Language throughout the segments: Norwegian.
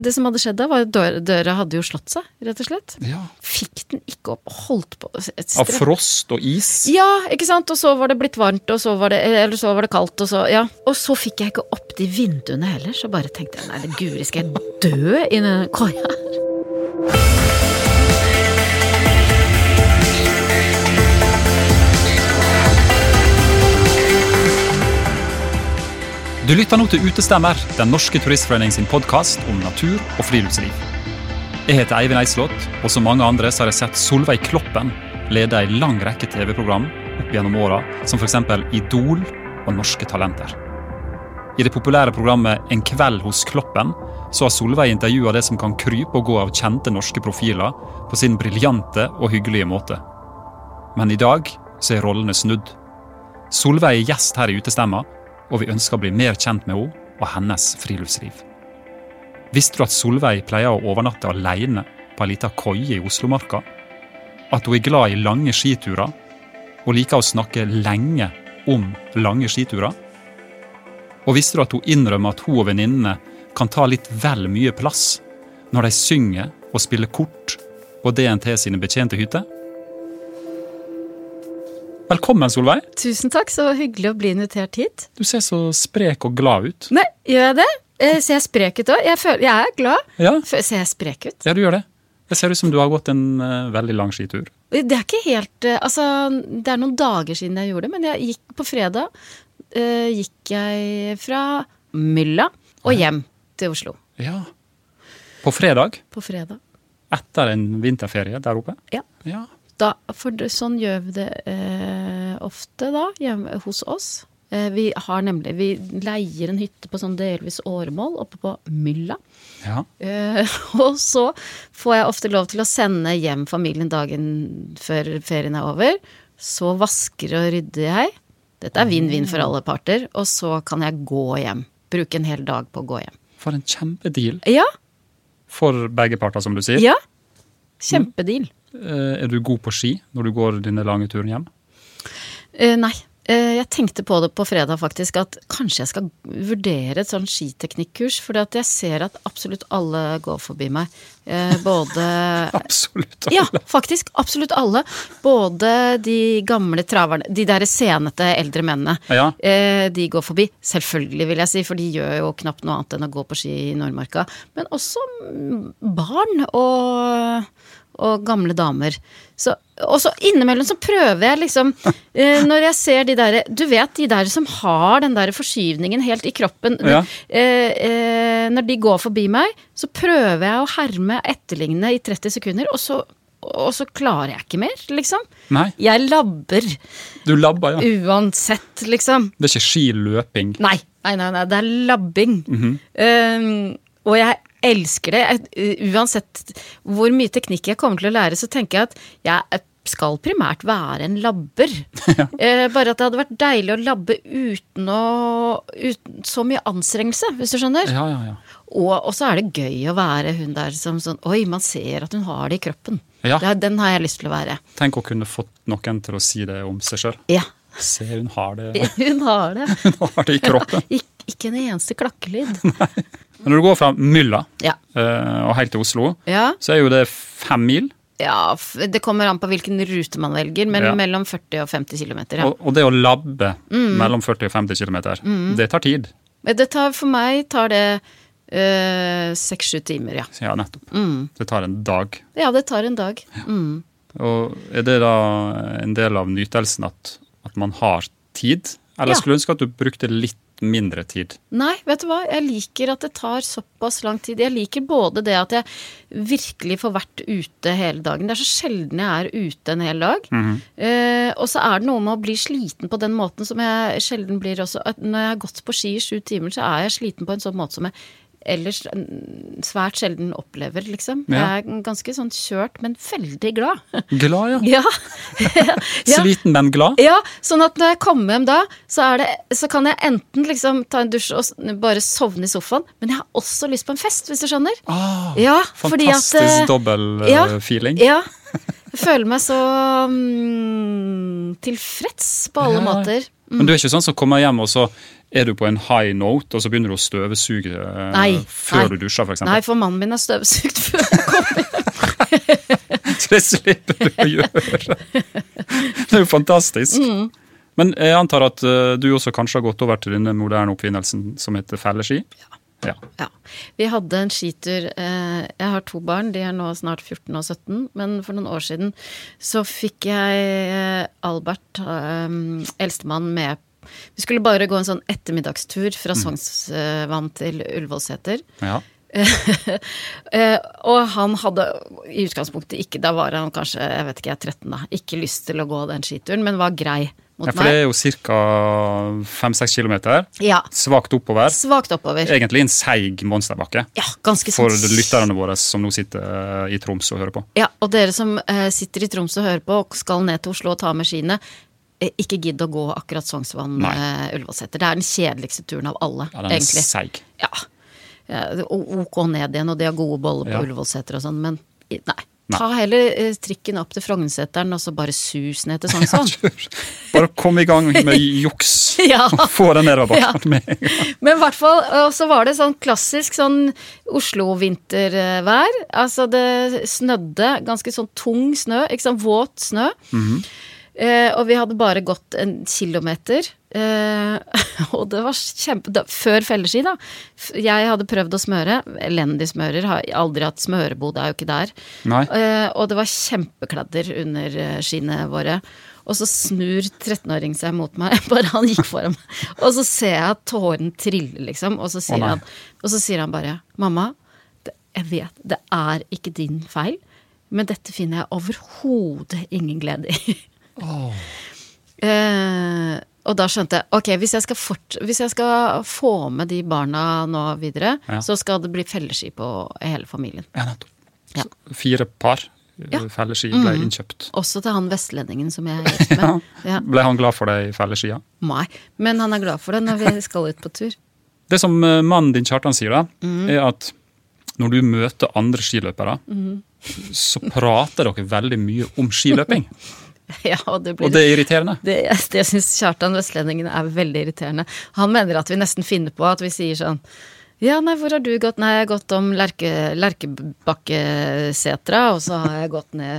det som hadde skjedd da, var at døra hadde jo slått seg, rett og slett. Ja. Fikk den ikke opp, holdt på. Av frost og is? Ja, ikke sant? Og så var det blitt varmt, og så var det kaldt, og så, ja. Og så fikk jeg ikke opp de vinduene heller, så bare tenkte jeg, nei, det guri, skal jeg dø i denne koia her? Du lytter nå til Utestemmer, den norske turistforening sin podcast om natur og friluftsliv. Jeg heter Eivind Eislott, og som mange andre så har jeg sett Solveig Kloppen lede en lang rekke TV-program opp gjennom åra, som for eksempel Idol og Norske Talenter. I det populære programmet En kveld hos Kloppen så har Solveig intervjuet det som kan krype og gå av kjente norske profiler på sin briljante og hyggelige måte. Men i dag så er rollene snudd. Solveig er gjest her i Utestemmer, og vi ønsker å bli mer kjent med henne og hennes friluftsliv. Visste du at Solveig pleier å overnatte alene på en liten koie i Oslomarka? At hun er glad i lange skiturer, og liker å snakke lenge om lange skiturer? Og visste du at hun innrømmer at hun og venninnene kan ta litt vel mye plass når de synger og spiller kort på DNT sine betjente hytter? Velkommen, Solveig. Tusen takk, så hyggelig å bli invitert hit. Du ser så sprek og glad ut. Nei, gjør jeg det? Ser jeg sprek ut også? Jeg er glad. Ja. Ser jeg sprek ut? Ja, du gjør det. Det ser ut som du har gått en veldig lang skitur. Det er ikke helt, det er noen dager siden jeg gjorde det, men jeg gikk på fredag, gikk jeg fra Mylla og hjem til Oslo. Ja. På fredag? På fredag. Etter en vinterferie der oppe? Ja. Ja. For sånn gjør vi det ofte da, hjemme hos oss. Vi leier en hytte på sånn delvis åremål oppe på Mylla. Ja. Og så får jeg ofte lov til å sende hjem familien dagen før ferien er over. Så vasker og rydder jeg. Dette er vinn-vinn for alle parter. Og så kan jeg gå hjem. Bruke en hel dag på å gå hjem. For en kjempedeal. Ja. For begge parter, som du sier. Ja. Kjempedeal. Er du god på ski når du går dine lange turen hjem? Nei. Jeg tenkte på det på fredag faktisk, at kanskje jeg skal vurdere et sånn skiteknikkurs, for jeg ser at absolutt alle går forbi meg. Absolutt alle? Ja, faktisk, absolutt alle. Både de gamle traverne, de der senete eldre mennene, ja. De går forbi. Selvfølgelig vil jeg si, for de gjør jo knapt noe annet enn å gå på ski i Nordmarka. Men også barn og gamle damer. Og så innimellom så prøver jeg liksom, når jeg ser de der, du vet de der som har den der forskyvningen helt i kroppen, ja. Når de går forbi meg, så prøver jeg å herme etterligne i 30 sekunder, og så klarer jeg ikke mer, liksom. Nei. Jeg labber. Du labber, ja. Uansett, liksom. Det er ikke skiløping? Nei, det er labbing. Og jeg elsker det. Uansett hvor mye teknikk jeg kommer til å lære, så tenker jeg at jeg skal primært være en labber. Ja. Bare at det hadde vært deilig å labbe uten så mye anstrengelse, hvis du skjønner. Ja. Og så er det gøy å være hun der som sånn, oi, man ser at hun har det i kroppen. Ja. Den har jeg lyst til å være. Tenk å kunne fått noen til å si det om seg selv. Ja. Se, hun har det. Hun har det. Hun har det i kroppen. Ikke en eneste klakkelyd. Nei. Men når du går fra Mylla og helt til Oslo, så er jo det 5 mil. Ja, det kommer an på hvilken rute man velger, men mellom 40 og 50 kilometer. Ja. Og det å labbe mellom 40 og 50 kilometer, det tar tid. For meg tar det 6-7 timer, ja. Ja, nettopp. Det tar en dag. Ja, det tar en dag. Ja. Og er det da en del av nytelsen at man har tid? Eller skulle du ønske at du brukte litt mindre tid? Nei, vet du hva? Jeg liker at det tar såpass lang tid. Jeg liker både det at jeg virkelig får vært ute hele dagen. Det er så sjelden jeg er ute en hel dag. Og så er det noe med å bli sliten på den måten som jeg sjelden blir også. Når jeg har gått på ski i 7 timer, så er jeg sliten på en sånn måte som jeg ellers svært sjelden opplever, liksom. Jeg er ganske sånn kjørt, men veldig glad. Glad, ja. Sliten, men glad? Ja, sånn at når jeg kommer hjem da, så kan jeg enten liksom ta en dusj og bare sovne i sofaen, men jeg har også lyst på en fest, hvis du skjønner. Fantastisk dobbel feeling. Ja, jeg føler meg så tilfreds på alle måter. Men du ikke sånn som kommer hjem, og så du på en high note, og så begynner du å støvsuge før du dusjer, for eksempel? Nei, for mannen min støvsugt før jeg kommer hjem. Så det slipper du å gjøre. Det jo fantastisk. Men jeg antar at du også kanskje har gått over til denne moderne oppfinnelsen som heter felleski? Ja. Vi hadde en skitur, jeg har 2 barn, de nå snart 14 og 17, men for noen år siden så fikk jeg Albert, eldstemann, med. Vi skulle bare gå en sånn ettermiddagstur fra Sognsvann til Ullevålseter. Ja. Og han hadde i utgangspunktet ikke, da var han kanskje, jeg vet ikke, jeg 13 da, ikke lyst til å gå den skituren, men var grei mot meg. For det jo cirka 5-6 kilometer, svagt oppover. Egentlig en seig monsterbakke. Ja, ganske for lytterne våre som nå sitter i Troms og hører på. Ja, og dere som sitter i Troms og hører på og skal ned til Oslo og ta med skiene, ikke gidd å gå akkurat Sognsvann Ullevålseter. Det den kjedeligste turen av alle, egentlig. Ja, den seig. Ja, ok ned igjen, og de har gode boller på Ullevålseter og sånn, men nei. Ta heller trikken opp til Frognerseteren, og så bare sus ned til Sognsvann. Bare kom i gang med juks, og få den ned rabatten med en gang. Men i hvert fall, så var det sånn klassisk sånn Oslo-vintervær. Altså det snødde, ganske sånn tung snø, ikke sånn våt snø. Og vi hadde bare gått 1 kilometer, og det var før felleski da. Jeg hadde prøvd å smøre, elendig smører, har aldri hatt smørebod, jo ikke der. Og det var kjempekladder under skiene våre. Og så snur 13-åring seg mot meg, bare han gikk foran meg. Og så ser jeg at tåren triller, liksom, og så sier han bare, mamma, jeg vet, det ikke din feil, men dette finner jeg overhodet ingen glede i. Og da skjønte jeg, ok, hvis jeg skal få med de barna nå videre, så skal det bli felleski på hele familien. Ja, nettopp. 4 par felleski ble innkjøpt. Også til han vestlendingen som jeg gift med. Ble han glad for deg i felleskia? Nei, men han glad for det når vi skal ut på tur. Det som mannen din Kjartan sier da, at når du møter andre skiløpere, så prater dere veldig mye om skiløping. Ja, og det irriterende. Jeg synes Kjartan Vestlendingen veldig irriterende. Han mener at vi nesten finner på at vi sier sånn, ja, nei, hvor har du gått? Nei, jeg har gått om Lerkebakkesetra, og så har jeg gått ned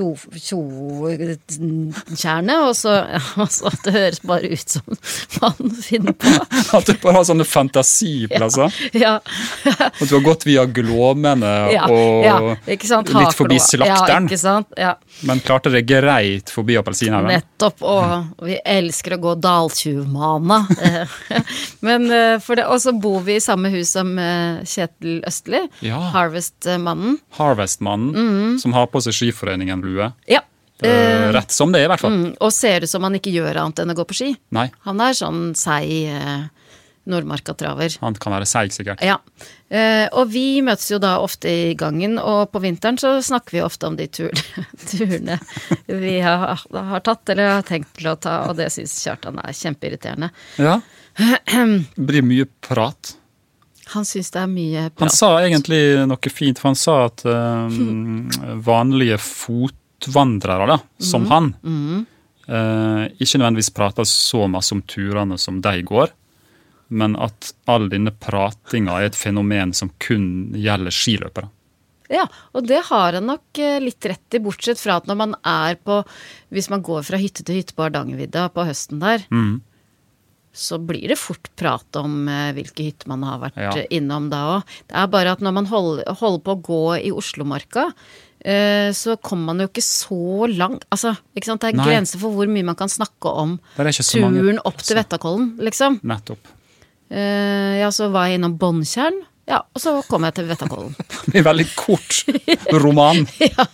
Tjerne, og så det høres bare ut som man finner på. At du bare har sånne fantasiplasser. Ja. At du har gått via Glåmene og litt forbi Slakteren. Ja, ikke sant? Ja. Men klarte det greit forbi Appelsinhaugen? Nettopp, og vi elsker å gå Daltjuvmana. Men og så bor vi i samme hus som Kjetil Østli, Harvest-mannen. Harvest-mannen, som har på seg Skiforeningen-lue. Ja. Rett som det i hvert fall. Og ser ut som han ikke gjør annet enn å gå på ski. Nei. Han sånn seig Nordmarka-traver. Han kan være seig, sikkert. Ja. Og vi møtes jo da ofte i gangen, og på vinteren så snakker vi ofte om de turene vi har tatt, eller har tenkt til å ta, og det synes Kjartan kjempeirriterende. Ja. Det blir mye prat. Han synes det mye prat. Han sa egentlig noe fint, for han sa at vanlige fotvandrere da, som han, ikke nødvendigvis prater så masse om turene som de går, men at all denne pratinga et fenomen som kun gjelder skiløpere. Ja, og det har han nok litt rett i, bortsett fra at når man hvis man går fra hytte til hytte på Hardangervidda på høsten der, så blir det fort prat om hvilke hytter man har vært innom da også. Det bare at når man holder på å gå i Oslomarka, så kommer man jo ikke så langt, altså, ikke sant? Det grenser for hvor mye man kan snakke om turen opp til Vettakollen, liksom. Nettopp. Så var jeg innom Båndtjern, og så kom jeg til Vettakollen. Det en veldig kort roman. Ja.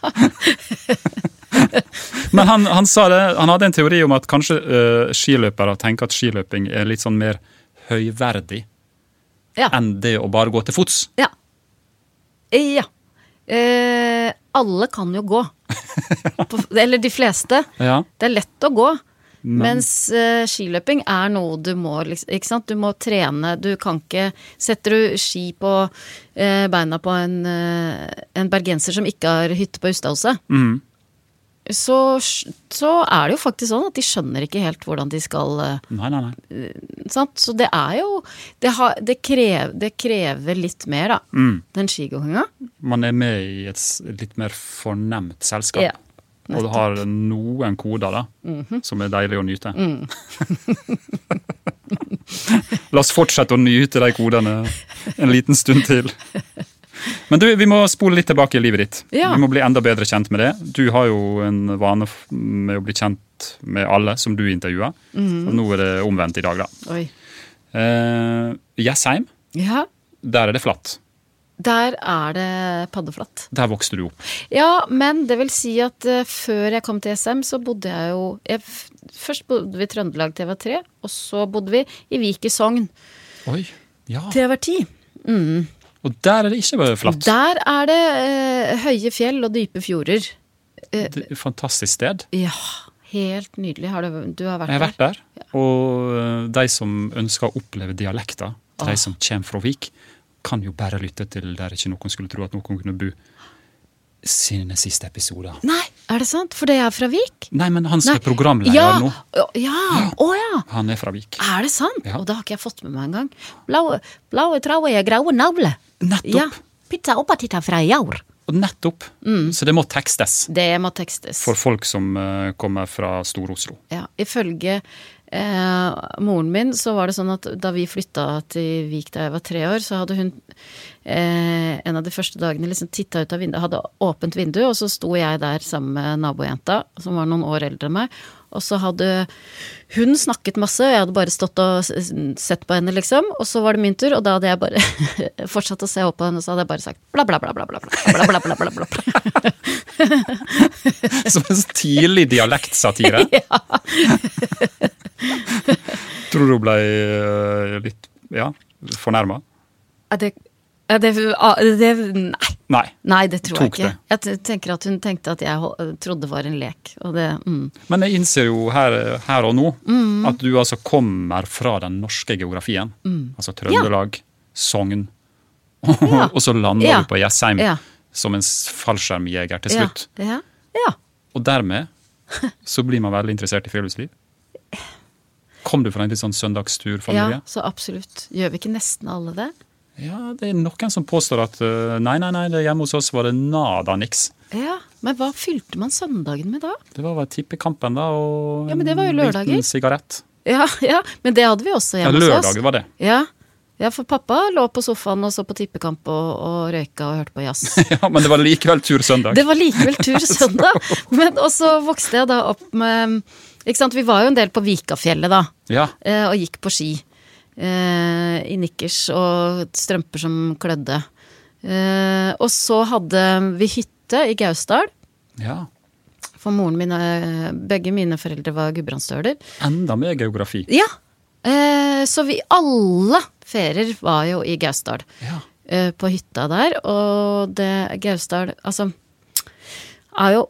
Men han sa det, han hadde en teori om at kanskje skiløpere tenker at skiløping litt sånn mer høyverdig enn det å bare gå til fots. Ja. Alle kan jo gå. Eller de fleste. Ja. Det lett å gå. Mens skiløping noe du må, ikke sant? Du må trene, du kan ikke, setter du ski på beina på en bergenser som ikke har hytte på Ustadhuset, så det jo faktisk sånn at de skjønner ikke helt hvordan de skal Nei. Sant? Så det jo det krever litt mer da den skigåinga. Man med i et litt mer fornemt selskap. Ja, og du har noen koder da, som deilig å nyte. La oss fortsette å nyte de kodene en liten stund til. Men du, vi må spole litt tilbake i livet ditt. Ja. Vi må bli enda bedre kjent med det. Du har jo en vane med å bli kjent med alle som du intervjuer. Og nå det omvendt i dag da. Oi. Jessheim, Ja. der det flatt. Der det paddeflatt. Der vokste du opp. Ja, men det vil si at før jeg kom til SM, så bodde jeg jo... Først bodde vi i Trøndelag til jeg var 3, og så bodde vi i Vik i Sogn Oi, ja. til jeg var 10. Og der det ikke bare flatt. Der det høye fjell og dype fjorder. Det et fantastisk sted. Ja, helt nydelig. Du har vært der? Jeg har vært der, og de som ønsker å oppleve dialekter, de som kommer fra Vik, kan jo bare lytte til der ikke noen skulle tro at noen kunne bo sine siste episoder. Nei, det sant? For det fra Vik? Nei, men han som programleder nå. Ja. Han fra Vik. Det sant? Ja. Og det har ikke jeg fått med meg en gang. Blaue traue, graue navle. Nettopp. Ja, pizza oppatitta fra jaur. Og nettopp. Så det må tekstes. Det må tekstes. For folk som kommer fra Stor-Oslo. Ja, ifølge moren min så var det sånn at da vi flyttet til Vik da jeg var 3 år, så hadde hun en av de første dagene liksom tittet ut av vinduet, hadde åpent vindu, og så sto jeg der sammen med nabojenta, som var noen år eldre enn meg, og så hadde hun snakket masse, og jeg hadde bare stått og sett på henne liksom, og så var det min tur, og da hadde jeg bare fortsatt å se opp på henne, og så hadde jeg bare sagt bla bla bla bla bla bla bla bla bla bla. Som en tidlig dialektsatire. Ja. Tror du ble litt, fornærmet? Nei, det tror jeg Tok ikke. Jeg tenker at hun tenkte at jeg trodde det var en lek. Og det, Men jeg innser jo her og nå at du altså kommer fra den norske geografien. Altså Trøndelag, Sogn, og så lander du på Jessheim som en fallskjermjeger til slutt. Ja. Og dermed så blir man veldig interessert i friluftsliv. Kom du fra en litt sånn søndagsturfamilie? Ja, så absolutt. Gjør vi ikke nesten alle det? Ja, det noen som påstår at nei, det hjemme hos oss var det nada niks. Ja, men hva fylte man søndagen med da? Det var tippekampen da, og men det var jo lørdager. liten sigarett. Ja, men det hadde vi også hjemme hos oss. Lørdager var det. Ja, for pappa lå på sofaen og så på tippekamp og røyka og hørte på jazz. Ja, men det var likevel tur søndag. Det var likevel tur søndag. Men også vokste jeg da opp med, ikke sant, vi var jo en del på Vikafjellet da, og gikk på ski. I nikkers og strømper som klødde. Og så hadde vi hytte i Gausdal. Ja. For moren min, begge mine foreldre var gudbrandsdøler. Enda mer geografi. Ja. Så vi alle ferier var jo i Gausdal. Ja. På hytta der. Og det Gausdal, altså, jo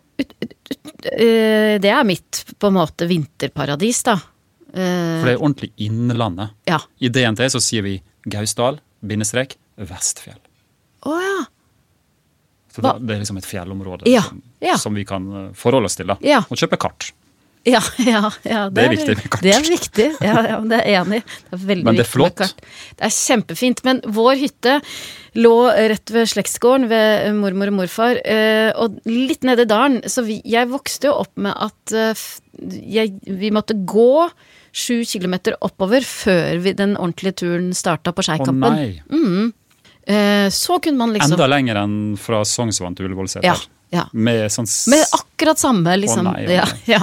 det mitt på en måte vinterparadis da. For det ordentlig innlandet. Ja. I DNT så sier vi Gausdal, _Vestfjell. Ja. Så det liksom et fjellområde som vi kan forholde oss til da. Ja. Og kjøpe kart. Ja. Det viktig med kart. Det viktig, ja, det enig. Det veldig men det viktig flott. med kart. Det kjempefint, men vår hytte lå rett ved slektsgården ved mormor og morfar, og litt nede i dalen, så jeg vokste jo opp med at vi måtte gå 7 kilometer oppover før den ordentlige turen startet på Skeikampen. Å nei. Så kunne man liksom... Enda lenger enn fra Sognsvann til Ullevålseter. Ja. Med akkurat samme, liksom. Å nei. Ja.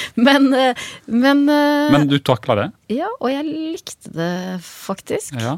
Men du taklet det? Ja, og jeg likte det faktisk. Ja.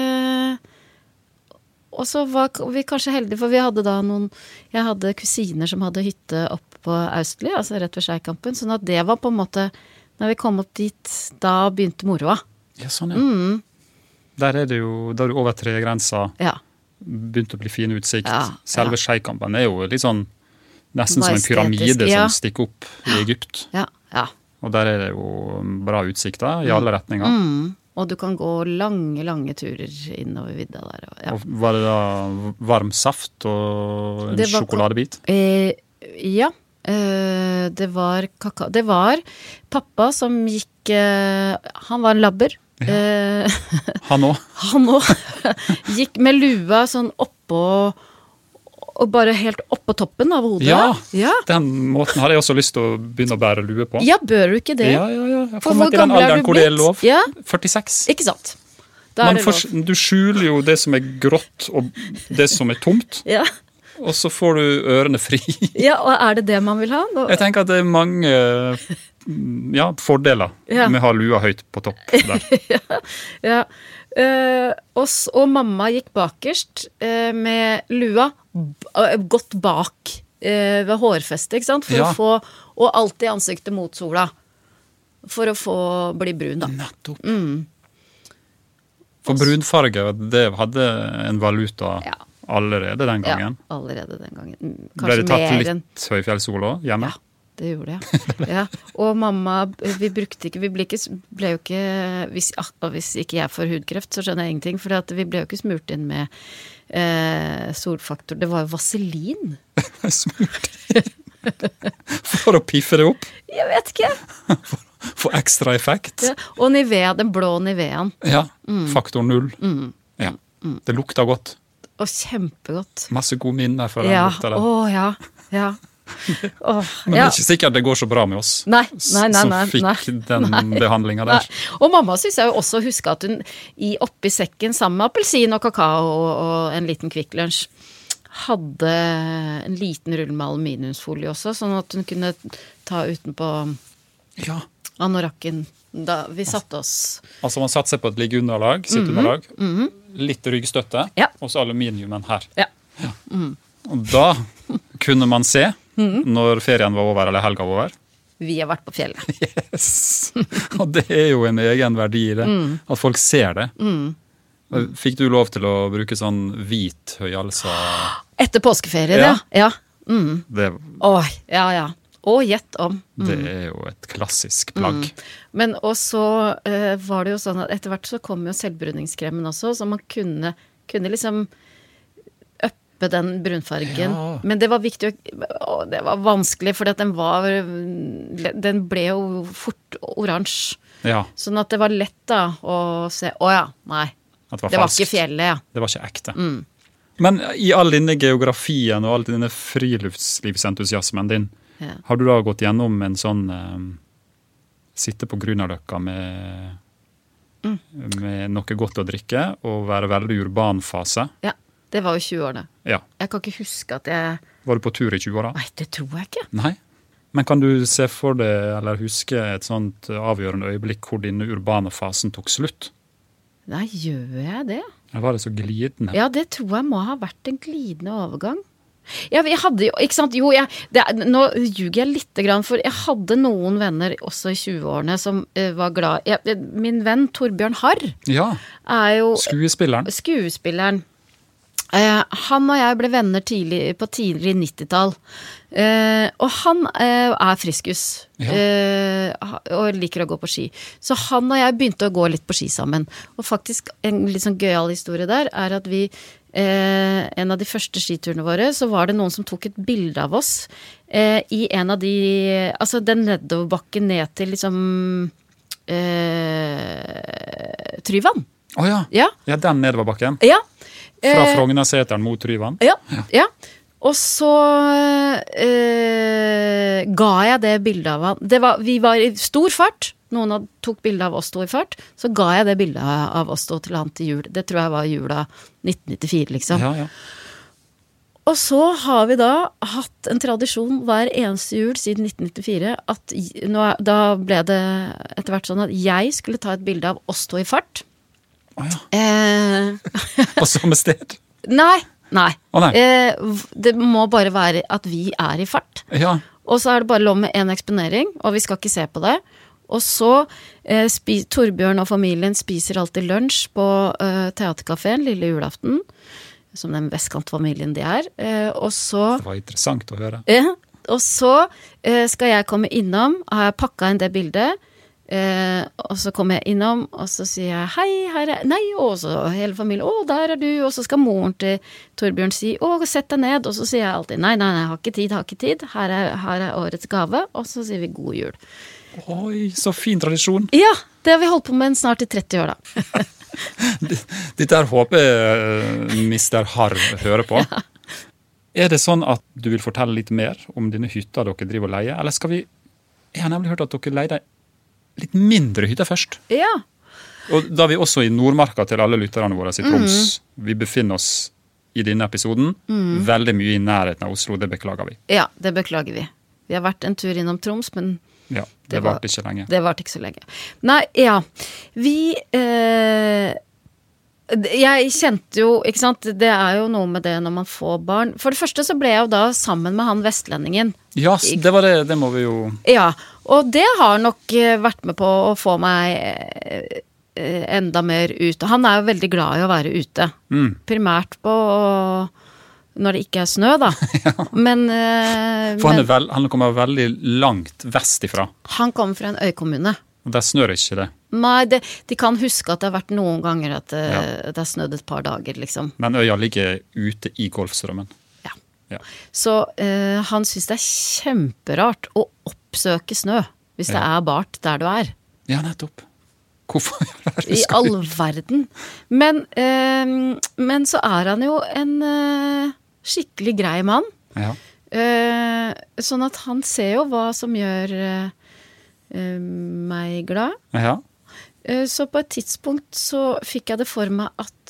Og så var vi kanskje heldige, for vi hadde da jeg hadde kusiner som hadde hytte opp på Austli, altså rett ved Skeikampen, sånn at det var på en måte, når vi kom opp dit, da begynte moroa. Ja, sånn ja. Der det jo, da du over 3-grensa begynte å bli fin utsikt. Selve Skeikampen jo litt sånn, nesten som en pyramide som stikker opp i Egypt. Ja. Og der det jo bra utsikt da, i alle retninger. Og du kan gå lange turer innover vidda der. Ja. Og var det da varm saft og en sjokoladebit? Ja, Det var kakao. Det var pappa som gikk, han var en labber. Ja. Han også. Gikk med lua sånn oppå, og bare helt oppå toppen av hodet. Ja, den måten hadde jeg også lyst til å begynne å bære lue på. Ja, bør du ikke det? Ja. Jeg får meg til den alderen hvor det er lov. Ja. 46. Ikke sant? Du skjuler jo det som er grått og det som er tomt. Ja. Og så får du ørene fri. Ja, og er det det man vil ha? Jeg tenker at det er mange fordeler med å ha lua høyt på topp der. Ja. Og mamma gikk bakerst med lua godt bak ved hårfestet, ikke sant? For å få, og alltid ansiktet mot sola. For å bli brun, da. Nettopp. For brunfarge, det hadde en valuta allerede den gangen. Ja, allerede den gangen. Ble det tatt litt høyfjellssol også, hjemme? Ja. Det gjorde jeg. Ja. Og mamma, vi ble jo ikke, hvis ikke jeg får hudkreft, så skjønner jeg ingenting, for vi ble jo ikke smurt inn med solfaktor. Det var jo vaselin. Smurt inn? For å piffe det opp? Jeg vet ikke. For ekstra effekt? Ja. Og Nivea, den blå Niveaen. Ja, faktor 0. Ja. Det lukta godt. Og kjempegodt. Masse gode minner for den lukta der. Ja. Men det er ikke sikkert det går så bra med oss som fikk den behandlingen der. Og mamma synes jeg jo også huske at hun oppi sekken sammen med appelsin og kakao og en liten Kvikk Lunsj hadde en liten rull med aluminiumsfolie også, sånn at hun kunne ta utenpå anorakken da vi satte oss. Altså man satte seg på et liggeunderlag, sitteunderlag, litt ryggstøtte, og så aluminiumen her. Ja. Og da kunne man se når ferien var over, eller helga var over. Vi har vært på fjellet. Yes! Og det er jo en egen verdi i det, at folk ser det. Fikk du lov til å bruke sånn hvit høyhalsa? Etter påskeferien, ja. Ja. Og gjett om. Det er jo et klassisk plagg. Men også var det jo sånn at etter hvert så kom jo selvbruningskremen også, så man kunne liksom den brunfargen. Ja. Men det var viktig, og det var vanskelig, for den ble jo fort oransje. Ja. Sånn at det var lett da å se, nei, det var ikke fjellet. Det var ikke ekte. Men i all denne geografien og all denne friluftslivsentusiasmen din, har du da gått gjennom en sånn sitte på Grünerløkka med noe godt å drikke og være veldig urban fase? Ja. Det var jo 20-årene. Ja. Jeg kan ikke huske at jeg... Var du på tur i 20-åra? Nei, det tror jeg ikke. Nei? Men kan du se for deg, eller huske et sånt avgjørende øyeblikk hvor denne urbane fasen tok slutt? Nei, gjør jeg det? Eller var det så glidende? Ja, det tror jeg må ha vært en glidende overgang. Ja, vi hadde jo, ikke sant? Jo, nå ljuger jeg litt grann, for jeg hadde noen venner også i 20-årene som var glad. Min venn Torbjørn Harr er jo... Skuespilleren. Han og jeg ble venner på tidlig 90-tall. Og han er friskus og liker å gå på ski. Så han og jeg begynte å gå litt på ski sammen. Og faktisk en litt sånn gøyal historie der er at vi en av de første skiturene våre, så var det noen som tok et bilde av oss i en av de, altså den nedoverbakken ned til liksom Tryvann. Ja, den nedoverbakken. Ja. Fra Frognerseteren mot Tryvann? Ja. Og så ga jeg det bildet av han. Vi var i stor fart. Noen tok bildet av oss to i fart. Så ga jeg det bildet av oss to til han til jul. Det tror jeg var jula 1994, liksom. Ja. Og så har vi da hatt en tradisjon hver eneste jul siden 1994, at da ble det etter hvert sånn at jeg skulle ta et bilde av oss to i fart. På samme sted? Nei. Det må bare være at vi er i fart. Ja. Og så er det bare lov med en eksponering, og vi skal ikke se på det. Og så Torbjørn og familien spiser alltid lunsj på teaterkaféen lille julaften, som den vestkantfamilien de er. Og så... Det var interessant å høre. Og så skal jeg komme innom, har jeg pakket inn det bildet, Og så kommer jeg innom, og så sier jeg, hei, her nei, og så hele familien, der du, og så skal moren til Torbjørn si, sett deg ned, og så sier jeg alltid, nei, jeg har ikke tid, her er årets gave, og så sier vi god jul. Oi, så fin tradisjon. Ja, det har vi holdt på med snart i 30 år da. Dette håper jeg Mr. Harv hører på. Ja. Er det sånn at du vil fortelle litt mer om denne hytta dere driver og leier, eller skal vi, jeg har nemlig hørt at dere leier litt mindre hytter først. Ja. Og da er vi også i Nordmarka til alle lytterne våre i Troms. Vi befinner oss i denne episoden veldig mye i nærheten av Oslo, det beklager vi. Ja, det beklager vi. Vi har vært en tur innom Troms, men ja, det varte ikke lenge. Det varte ikke så lenge. Nei, ja. Jeg kjente jo, ikke sant, det er jo noe med det når man får barn. For det første så ble jeg jo da sammen med han vestlendingen. Ja, det var det må vi jo... Ja, og det har nok vært med på å få meg enda mer ut. Han er jo veldig glad i å være ute. Primært på når det ikke er snø da. Ja. For han kommer veldig langt vest ifra. Han kommer fra en øykommune. Og der snør ikke det? Nei, de kan huske at det har vært noen ganger at det har snødd et par dager, liksom. Men øya ligger ute i Golfstrømmen? Ja. Så han synes det er kjemperart å oppsøke snø, hvis det er bart der du er. Ja, nettopp. Hvorfor? I all verden. Men så er han jo en skikkelig grei mann. Ja. Sånn at han ser jo hva som gjør... meg glad. Ja. Så på et tidspunkt så fikk jeg det for meg at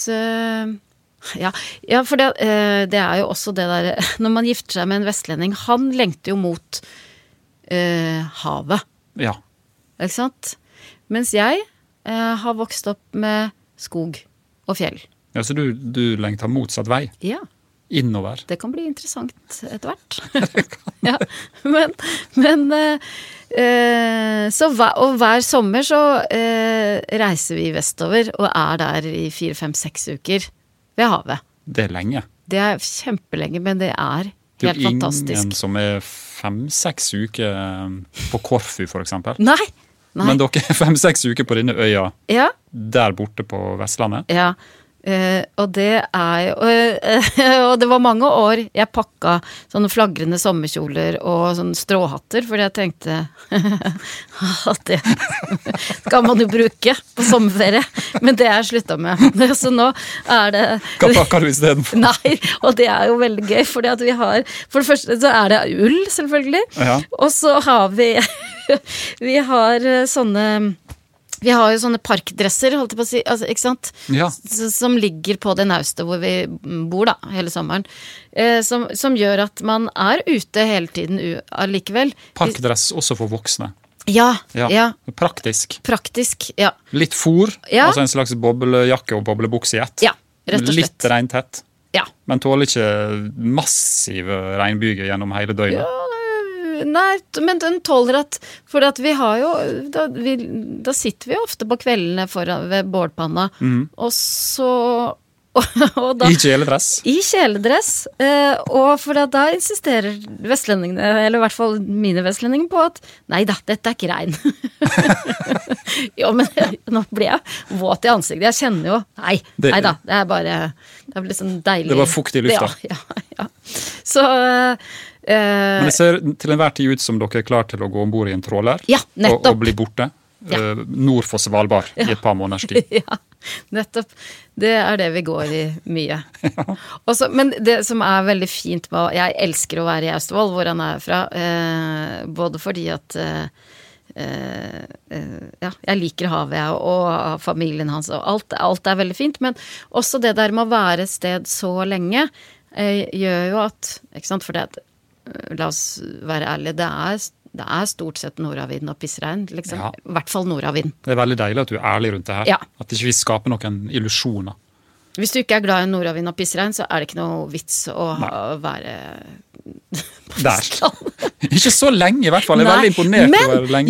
for det er jo også det der når man gifter seg med en vestlending, han lengter jo mot havet. Ja. Ikke sant? Mens jeg har vokst opp med skog og fjell. Ja, så du lengter motsatt vei? Ja. Innover. Det kan bli interessant etter hvert. Ja, men så hver sommer så reiser vi vestover og er der i 4, 5, 6 uker ved havet. Det er lenge. Det er kjempelenge, men det er helt fantastisk. Det er ingen som er 5-6 uker på Korfu for eksempel. Nei. Men dere er 5-6 uker på denne øya der borte på Vestlandet. Ja. Og det er og det var mange år jeg pakka sånne flagrende sommerkjoler og sånne stråhatter, fordi jeg tenkte at det skal man jo bruke på sommerferie, men det er jeg sluttet med. Så nå er det... Hva pakker du i stedet for? Nei, og det er jo veldig gøy, fordi at vi har, for det første så er det ull selvfølgelig, og så har vi har sånne... Vi har jo sånne parkdresser, holdt jeg på å si, altså, ikke sant? Ja. Som ligger på det naustet hvor vi bor da, hele sommeren. Som gjør at man er ute hele tiden allikevel. Parkdress også for voksne. Ja. Praktisk. Praktisk, ja. Litt fôr, altså en slags boblejakke og boblebukse i ett. Ja, rett og slett. Litt regntett. Ja. Men tåler ikke massive regnbyger gjennom hele døgnet. Ja. Nei, men den tåler at, for at vi har jo, da sitter vi ofte på kveldene ved bålpanna, og så, og da, I kjeledress? I kjeledress, og for da insisterer vestlendingene, eller i hvert fall mine vestlendinger på at, nei da, dette er ikke regn. Jo, men nå blir jeg våt i ansiktet, jeg kjenner jo, nei da, det er bare, det er litt sånn deilig. Det var fukt i lufta. Ja. Så... Men det ser til enhver tid ut som dere er klar til å gå ombord i en tråler og bli borte nord for Svalbard i et par måneders tid. Ja, nettopp. Det er det vi går i mye. Også, men det som er veldig fint med, jeg elsker å være i Austevoll, hvor han er fra, både fordi at jeg liker havet og familien hans, og alt er veldig fint, men også det der med å være et sted så lenge gjør jo at, ikke sant, for det at la oss være ærlige, det er stort sett nordavind og pissregn, liksom. Ja. I hvert fall nordavind. Det er veldig deilig at du er ærlig rundt det her. Ja. At ikke vi skaper noen illusjoner. Hvis du ikke er glad i nordavind og pissregn, så er det ikke noe vits å være der. Ikke så lenge i hvert fall. Jeg er veldig imponert over lenge. Jo,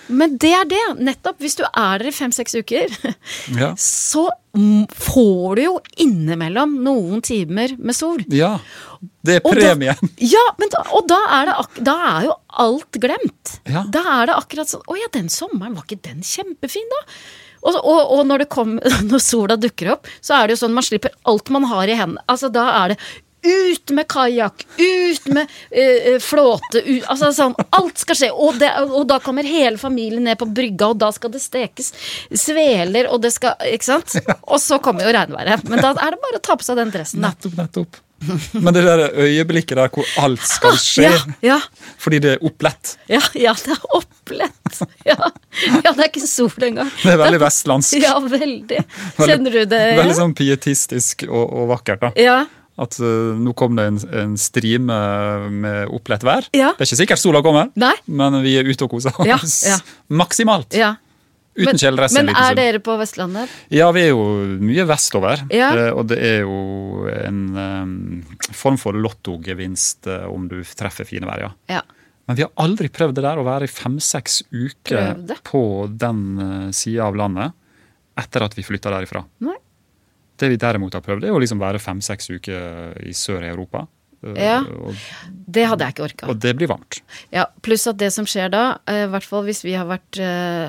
Men det det, nettopp. Hvis du der i 5-6 uker, så får du jo innimellom noen timer med sol. Ja, det premien. Men da jo alt glemt. Ja. Da det akkurat sånn, den sommeren, var ikke den kjempefin da? Og når når sola dukker opp, så det jo sånn, man slipper alt man har i hendene. Altså, da det ut med kajak, ut med flåte, altså sånn, alt skal skje, og da kommer hele familien ned på brygga, og da skal det stekes sveler, og det skal, ikke sant? Og så kommer jo regnværet, men da det bare å ta på seg den dressen. Nettopp. Men det der øyeblikket der hvor alt skal skje, fordi det opplett. Ja, det opplett. Ja, det ikke sol engang. Det veldig vestlandsk. Ja, veldig. Kjenner du det? Veldig sånn pietistisk og vakkert da. Ja. At nå kom det en strime med opplett vær. Ja. Det ikke sikkert sola kommer, Nei. men vi ute og koser oss maksimalt. Ja. Uten kjeledress. Men dere på Vestlandet? Ja, vi jo mye vestover. Ja. Og det jo en form for lottogevinst om du treffer fine vær, Ja. Men vi har aldri prøvd det der å være i 5-6 uker på den siden av landet etter at vi flyttet derifra. Nei. Det vi derimot har prøvd, å liksom være 5-6 uker i Sør-Europa. Ja, det hadde jeg ikke orket. Og det blir varmt. Ja, pluss at det som skjer da, i hvert fall hvis vi har vært,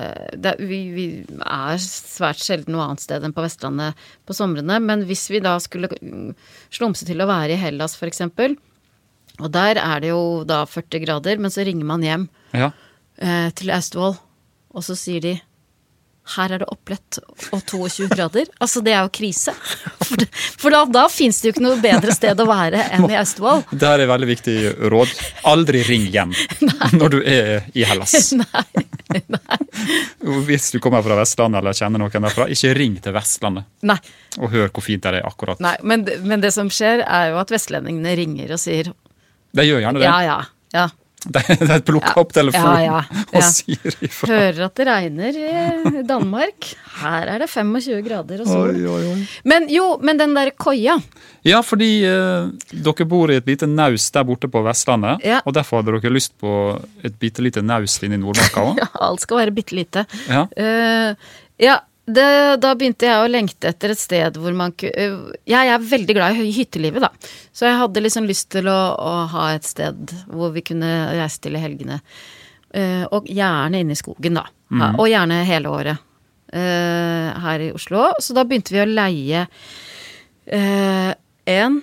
vi svært sjelden noe annet sted enn på Vestlandet på somrene, men hvis vi da skulle slumse til å være i Hellas for eksempel, og der det jo da 40 grader, men så ringer man hjem til Austevoll, og så sier de, her det opplett og 22 grader. Altså, det jo krise. For da finnes det jo ikke noe bedre sted å være enn i Austevoll. Det her veldig viktig råd. Aldri ring hjem når du i Hellas. Nei. Hvis du kommer fra Vestlandet eller kjenner noen derfra, ikke ring til Vestlandet. Nei. Og hør hvor fint det akkurat. Nei, men det som skjer jo at vestlendingene ringer og sier... De gjør gjerne det. Ja. De plukker opp telefonen og sier ifra. Hører at det regner i Danmark. Her det 25 grader og sol. Oi. Men den der koia. Ja, fordi dere bor i et lite naus der borte på Vestlandet, og derfor hadde dere lyst på et bittelite naus inne i Nordmarka også. Ja, alt skal være bittelite. Ja. Da begynte jeg å lengte etter et sted hvor man jeg veldig glad i hyttelivet da, så jeg hadde liksom lyst til å ha et sted hvor vi kunne reise til i helgene, og gjerne inne i skogen da, og gjerne hele året her i Oslo, så da begynte vi å leie en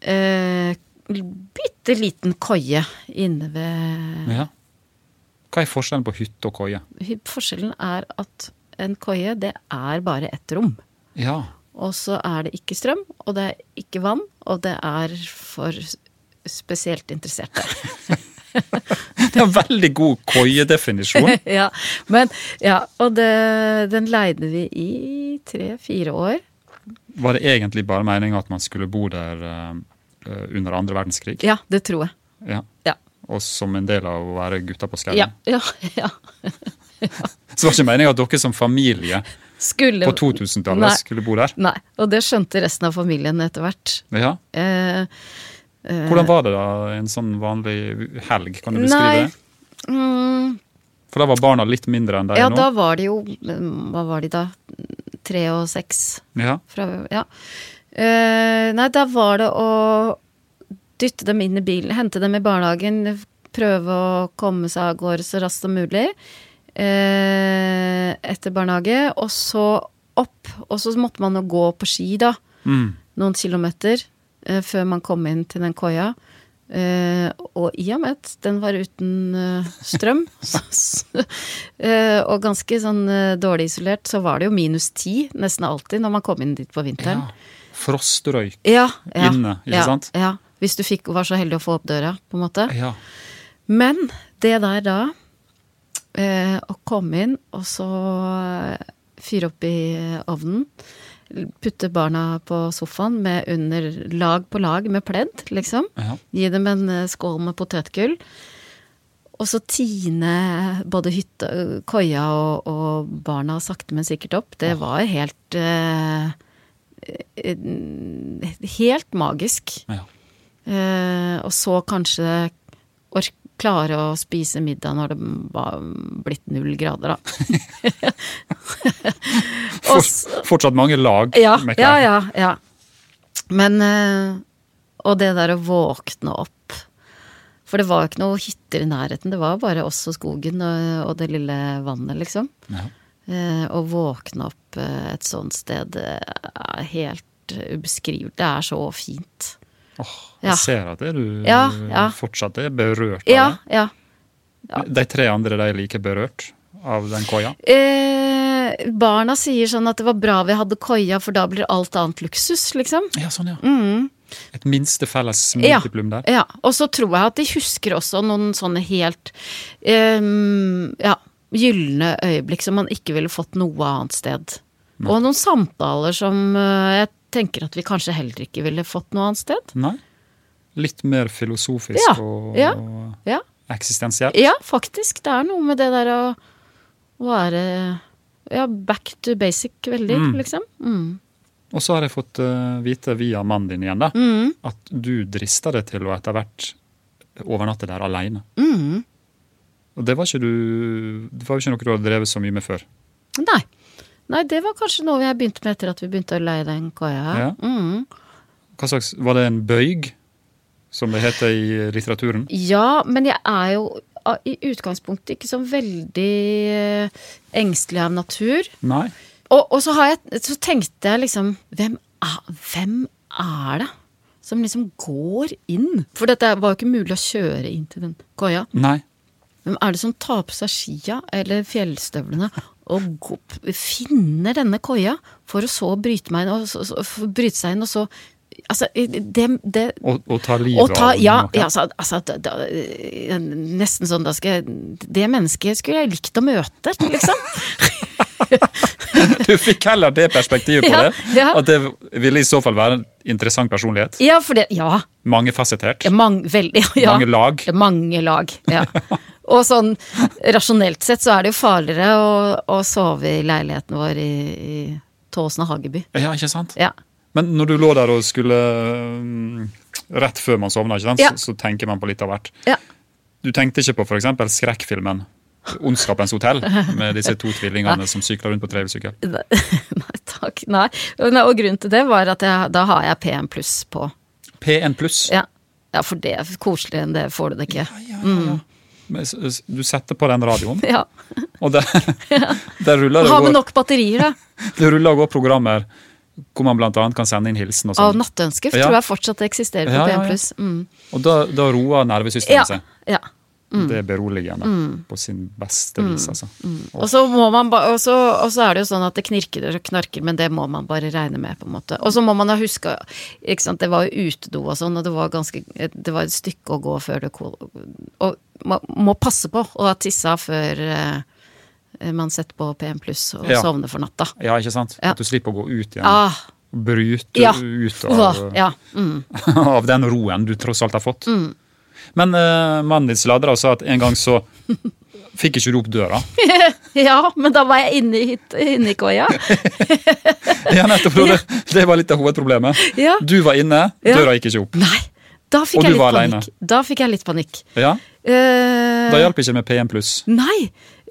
bitteliten koie inne ved... Ja. Hva forskjellen på hytte og koie? Forskjellen at en koie, det bare et rom. Ja. Og så det ikke strøm, og det ikke vann, og det for spesielt interesserte. Det en veldig god koiedefinisjon. Og den leide vi i 3-4 år. Var det egentlig bare meningen at man skulle bo der under andre verdenskrig? Ja, det tror jeg. Ja. Og som en del av å være gutta på skauen? Ja. Så var det ikke meningen at dere som familie på 2000-tallet skulle bo der? Nei, og det skjønte resten av familien etter hvert. Ja. Hvordan var det da, en sånn vanlig helg? Kan du beskrive det? For da var barna litt mindre enn deg nå? Ja, da var de jo, hva var de da? 3 og 6. Ja. Nei, da var det å dytte dem inn i bilen, hente dem i barnehagen, prøve å komme seg av gårde så raskt som mulig etter barnehage, og så opp, og så måtte man jo gå på ski da, noen kilometer før man kom inn til den koia, og i og med at den var uten strøm og ganske sånn dårlig isolert, så var det jo -10 nesten alltid når man kom inn dit på vinteren. Ja, frostrøyk inne, ikke sant? Ja, hvis du var så heldig å få opp døra, på en måte. Ja. Men det der da, å komme inn, og så fyre opp i ovnen, putte barna på sofaen med under lag på lag med pledd, liksom. Ja. Gi dem en skål med potetgull. Og så tine både koia og barna sakte, men sikkert opp. Det var helt helt magisk. Ja. Og så kanskje klare å spise middag når det var blitt 0 grader da. Fortsatt mange lag med klær. Ja. Men, og det der å våkne opp, for det var ikke noe hytter i nærheten, det var bare oss og skogen og det lille vannet liksom. Ja. Å våkne opp et sånt sted er helt ubeskrivelig, det er så fint. Jeg ser at du fortsatt er berørt av det. Ja. De 3 andre, de er like berørt av den koia? Barna sier sånn at det var bra vi hadde koia, for da blir alt annet luksus, liksom. Ja, sånn Et minste felles multiplum der. Ja, og så tror jeg at de husker også noen sånne helt gyllene øyeblikk som man ikke ville fått noe annet sted. Og noen samtaler som jeg tenker at vi kanskje heller ikke ville fått noe annet sted. Nei. Litt mer filosofisk og eksistensielt. Ja, faktisk. Det er noe med det der å være back to basic veldig, liksom. Og så har jeg fått vite via mannen din igjen da, at du drister deg til å etter hvert overnatte der alene. Og det var ikke noe du hadde drevet så mye med før. Nei, det var kanskje noe jeg begynte med etter at vi begynte å leie den koia her. Hva slags, var det en bøyg, som det heter i litteraturen? Ja, men jeg er jo i utgangspunktet ikke så veldig engstelig av natur. Nei. Og så tenkte jeg liksom, hvem er det som liksom går inn? For dette var jo ikke mulig å kjøre inn til den koia. Nei. Hvem er det som tar på seg skia eller fjellstøvlene og finner denne koia for å så bryte seg inn og så altså, og ta livet av noen? Nesten sånn det mennesket skulle jeg likt å møte, liksom. Du fikk heller det perspektivet på det, at det ville i så fall være en interessant personlighet. Ja, for det, Mangefasettert. Mange lag. Mange lag, ja. Og sånn rasjonelt sett så er det jo farligere å sove i leiligheten vår i Tåsen og Hageby. Ja, ikke sant? Ja. Men når du lå der og skulle rett før man sovna, ikke sant? Så tenker man på litt av hvert. Ja. Du tenkte ikke på for eksempel skrekkfilmen Ondskapens hotell, med disse 2 tvillingene som sykler rundt på trevesykkel? Nei, takk. Nei. Og grunnen til det var at da har jeg P1 Pluss på. P1 Pluss? Ja, for det er koseligere enn det får du det ikke. Ja. Du setter på den radioen, og der ruller det har vi nok batterier da? Det ruller og går programmer hvor man blant annet kan sende inn hilsen og sånn. Og nattønsker tror jeg fortsatt eksisterer på P1+. Og da roer nervesystemet seg. Ja. Det er beroligende på sin beste vis, altså. Og så må man og så er det jo sånn at det knirker og knarker, men det må man bare regne med på en måte. Og så må man huske, ikke sant, det var jo utedo og sånn, og det var et stykke å gå før det og man må passe på å ha tissa før man setter på P1 Pluss og sovner for natta. Ja, ikke sant? At du slipper å gå ut igjen. Bryte ut av den roen du tross alt har fått. Men mannen din sladret og sa at en gang så fikk ikke du opp døra. Ja, men da var jeg inne i koia. Ja, nettopp. Det var litt av hovedproblemet. Ja. Du var inne, døra gikk ikke opp. Nei, da fikk jeg litt panikk. Da fikk jeg litt panikk. Ja. Da hjalp ikke med P1 Pluss. Nei.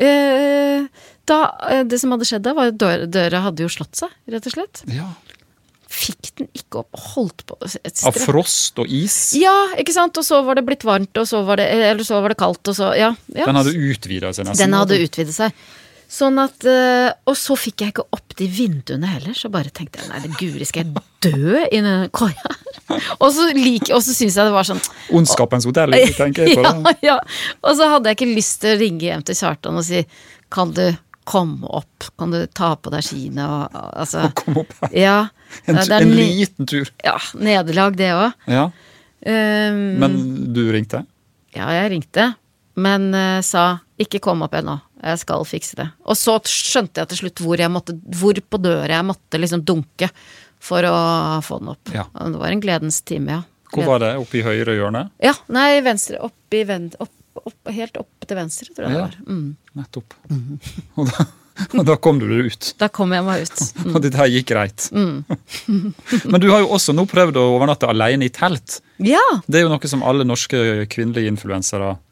Det som hadde skjedd da, var at døra hadde jo slått seg, rett og slett. Ja. Fikk den ikke opp, holdt på av frost og is? Ja, ikke sant, og så var det blitt varmt, og så var det kaldt, og så, Den hadde utvidet seg nesten. Den hadde utvidet seg. Sånn at, og så fikk jeg ikke opp de vinduene heller, så bare tenkte jeg, nei, det guri, skal jeg dø i denne koia her? Og så synes jeg det var sånn Ondskapens hotell, tenker jeg på det. Ja, og så hadde jeg ikke lyst til å ringe hjem til Kjartan og si, kan du komme opp, kan du ta på deg skiene og komme opp her. Ja. En liten tur. Ja, nederlag det også. Ja. Men du ringte? Ja, jeg ringte, men sa, ikke kom opp ennå, jeg skal fikse det. Og så skjønte jeg til slutt hvor på døra jeg måtte liksom dunke for å få den opp. Ja. Det var en gledens time, Hvor var det? Oppe i høyre hjørne? Ja, nei, venstre, helt opp til venstre, tror jeg det var. Nettopp. Og da kom du ut. Da kom jeg meg ut. Og dette her gikk greit. Men du har jo også nå prøvd å overnatte alene i telt. Ja. Det er jo noe som alle norske kvinnelige influensere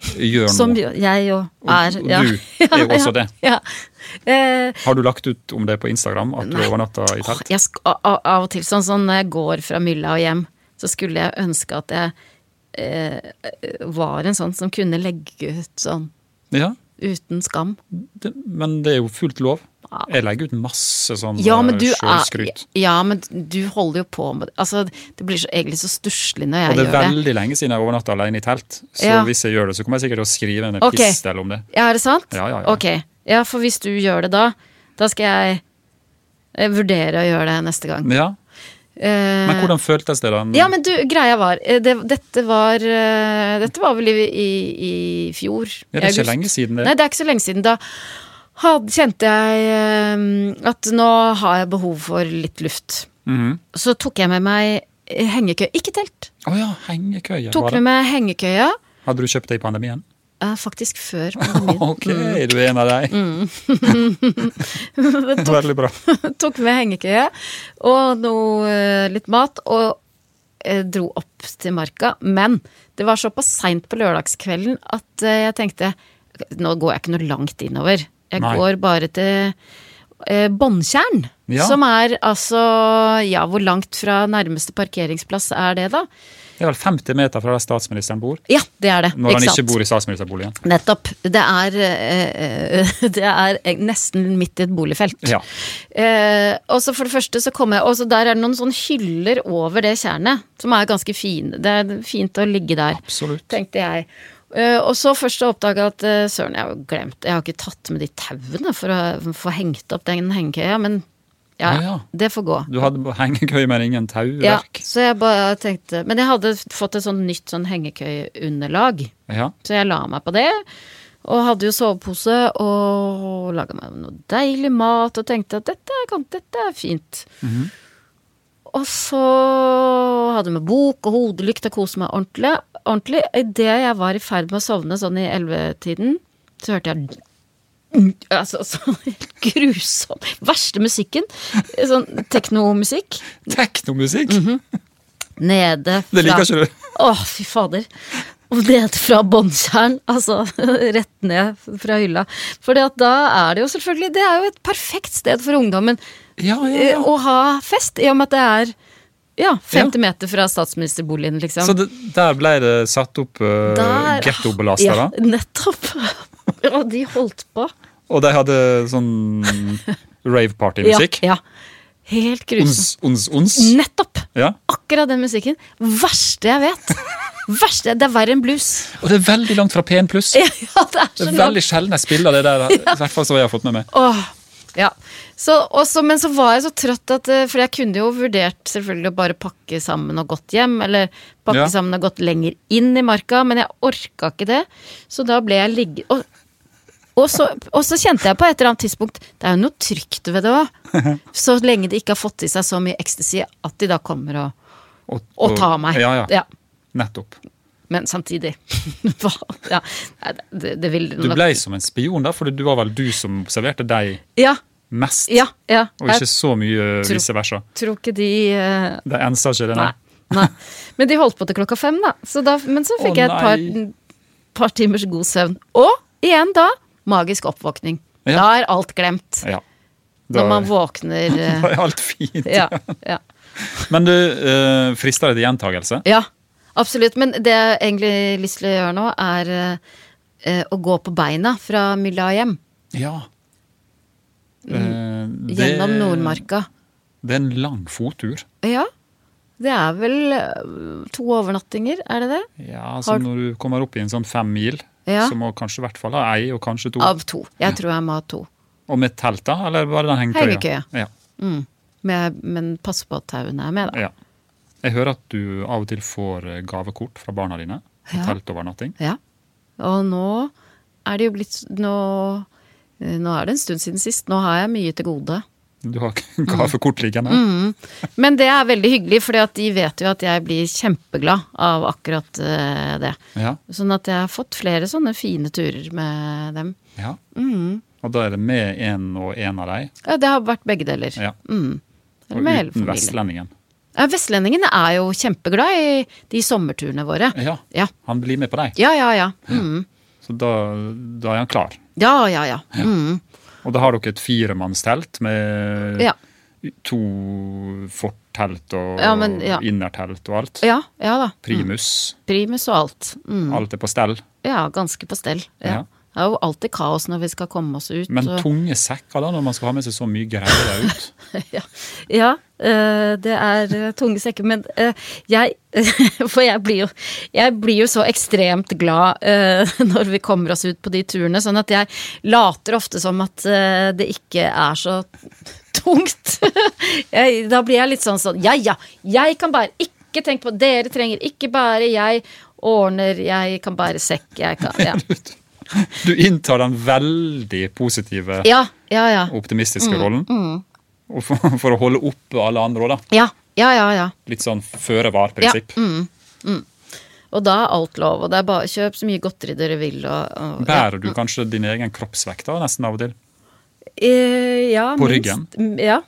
gjør nå. Som jeg jo er. Og du jo også det. Ja. Har du lagt ut om det på Instagram, at du overnatta i telt? Av og til sånn når jeg går fra mylla og hjem, så skulle jeg ønske at jeg var en sånn som kunne legge ut sånn, uten skam. Men det jo fullt lov. Jeg legger ut masse sånn selvskryt. Men du holder jo på med det. Altså, det blir egentlig så stusslig når jeg gjør det. Og det veldig lenge siden jeg overnatta alene i telt. Så hvis jeg gjør det, så kommer jeg sikkert til å skrive en epistel om det. Ja, er det sant? Ja. Ok. Ja, for hvis du gjør det da skal jeg vurdere å gjøre det neste gang. Ja. Men hvordan føltes det da? Ja, men greia var dette var vel i fjor. Ja, det ikke lenge siden det. Nei, det ikke så lenge siden. Da kjente jeg at nå har jeg behov for litt luft. Så tok jeg med meg hengekøy. Ikke telt. Hengekøy. Tok med meg hengekøya. Hadde du kjøpt det i pandemien? Faktisk før pandemien. Ok, du en av deg. Veldig bra. Tok med hengekøye og litt mat, og dro opp til marka. Men det var såpass sent på lørdagskvelden at jeg tenkte, nå går jeg ikke noe langt innover. Jeg går bare til Båndtjern, som altså, hvor langt fra nærmeste parkeringsplass det da? Det vel 50 meter fra der statsministeren bor. Ja, det det. Når han ikke bor i statsministerboligen. Nettopp. Det nesten midt i et boligfelt. Ja. Og så for det første så kom jeg, og så der det noen sånne hyller over det tjernet, som ganske fine. Det fint å ligge der. Absolutt. Tenkte jeg. Og så først så oppdaget at søren, jeg har jo glemt, jeg har ikke tatt med de tauene for å få hengt opp den hengekøya, men det får gå. Du hadde hengekøy, men ingen tauverk. Ja, så jeg bare tenkte, men jeg hadde fått et sånn nytt sånn hengekøyunderlag, så jeg la meg på det, og hadde jo sovepose, og laget meg noe deilig mat, og tenkte at dette fint. Og så hadde jeg med bok og hodelykt og kose meg ordentlig. I det jeg var i ferd med å sovne sånn i 11-tiden, så hørte jeg så helt grusom. Verste musikken. Sånn teknomusikk. Teknomusikk? Nede fra... Det liker ikke du. Fy fader. Og ned fra Båndtjern, altså rett ned fra hylla. For da det jo selvfølgelig, det jo et perfekt sted for ungdommen å ha fest, i og med at det 50 meter fra statsministerboligen, liksom. Så der ble det satt opp ghettobelaster da? Ja, nettopp. Ja, de holdt på. Og de hadde sånn rave-party-musikk? Ja. Helt grusom. Ons. Nettopp. Akkurat den musikken. Verste jeg vet. Det verre enn blues. Og det veldig langt fra P1+. Ja, det så langt. Veldig sjelden jeg spiller det der, i hvert fall så jeg har fått med meg. Men så var jeg så trøtt at, for jeg kunne jo vurdert selvfølgelig å bare pakke sammen og gått hjem, eller pakke sammen og gått lenger inn i marka, men jeg orket ikke det, så da ble jeg ligge, og så kjente jeg på et eller annet tidspunkt, det jo noe trygt ved det også, så lenge de ikke har fått i seg så mye ecstasy, at de da kommer og tar meg. Ja. Nettopp. Men samtidig det vil Du ble som en spion da, for det var vel du som observerte deg mest, og ikke så mye vice versa. Tror ikke de Det ensa ikke det, nei. Men de holdt på til 5 da, men så fikk jeg et par timers god søvn. Og igjen da, magisk oppvåkning. Da alt glemt. Når man våkner Da alt fint. Ja. Men du, frister det til gjentagelse? Ja, absolutt. Men det jeg egentlig lyst til å gjøre nå å gå på beina fra mylla hjem. Ja. Gjennom Nordmarka. Det en lang fottur. Ja. Det vel 2 overnattinger, det det? Ja, så når du kommer opp i en sånn 5 mil, så må kanskje i hvert fall ha 1 og kanskje 2. Av 2. Jeg tror jeg må ha 2. Og med telt da, eller bare den hengekøya? Hengekøya. Ja. Men pass på at tauene med da. Ja. Jeg hører at du av og til får gavekort fra barna dine, teltovernatting. Ja, og nå det jo blitt, nå det en stund siden sist, nå har jeg mye til gode. Du har gavekort liggende. Men det veldig hyggelig, fordi at de vet jo at jeg blir kjempeglad av akkurat det. Ja. Sånn at jeg har fått flere sånne fine turer med dem. Ja. Og da det med en og en av deg? Ja, det har vært begge deler. Ja. Og uten vestlendingen? Ja, vestlendingen jo kjempeglad i de sommerturene våre. Ja. Han blir med på deg? Ja. Så da er han klar. Ja. Og da har dere et 4-mannstelt med 2 fortelt og innertelt og alt. Ja da. Primus og alt. Alt på stell. Ja, ganske på stell. Ja. Det er jo alltid kaos når vi skal komme oss ut. Men tunge sekker da, når man skal ha med seg så mye greier der ut? Det er tunge sekker, men for jeg blir jo så ekstremt glad når vi kommer oss ut på de turene, sånn at jeg later ofte som at det ikke er så tungt. Da blir jeg litt sånn, jeg kan bare, ikke tenk på, dere trenger ikke bare, jeg ordner, jeg kan bare sekk, jeg kan, Du inntar den veldig positive, optimistiske rollen. Og for å holde oppe alle andre også, da. Ja. Litt sånn føre-var-prinsipp. Og da er alt lov, og det er bare kjøp så mye godteri dere vil. Bærer du kanskje din egen kroppsvekt da, nesten av og til? På ryggen? Ja.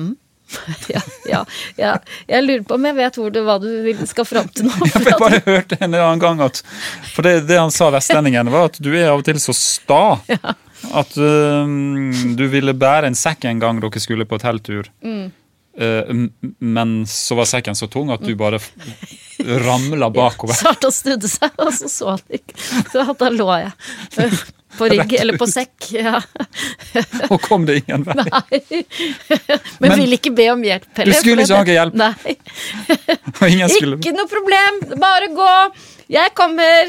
Jeg lurer på om jeg vet hva du skal frem til nå. Jeg bare hørte en annen gang for det han sa, vestlendingen, var at du er av og til så sta at du ville bære en sekk en gang dere skulle på telttur. Men så var sekken så tung at du bare ramlet bakover. Svart og snudde seg, og så han ikke. Så da lå jeg på rygg, eller på sekk, Og kom det ingen vei? Nei. Men vil ikke be om hjelp heller. Du skulle ikke ha hjelp? Nei. Skulle... Ikke noe problem, bare gå. Jeg kommer.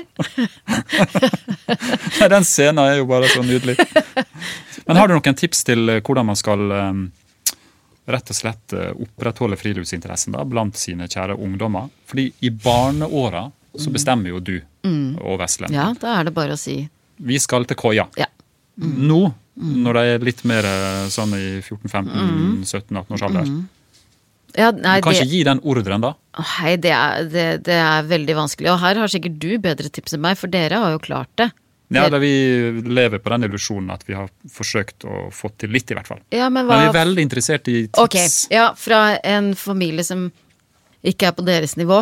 Den scenen er jo bare så nydelig. Men har du noen tips til hvordan man skal rett og slett opprettholde friluftsinteressen da, blant sine kjære ungdommer? Fordi i barneåra så bestemmer jo du og Vestlend. Ja, da er det bare å si. Vi skal til Koia. Ja. Nå, når det er litt mer sånn i 14-15-17-18 års alder. Du kan ikke gi den ordren da? Nei, det er veldig vanskelig. Og her har sikkert du bedre tips enn meg, for dere har jo klart det. Ja, da vi lever på den illusjonen at vi har forsøkt å få til litt i hvert fall. Ja, men vi er veldig interessert i tips. Ok, fra en familie som ikke er på deres nivå.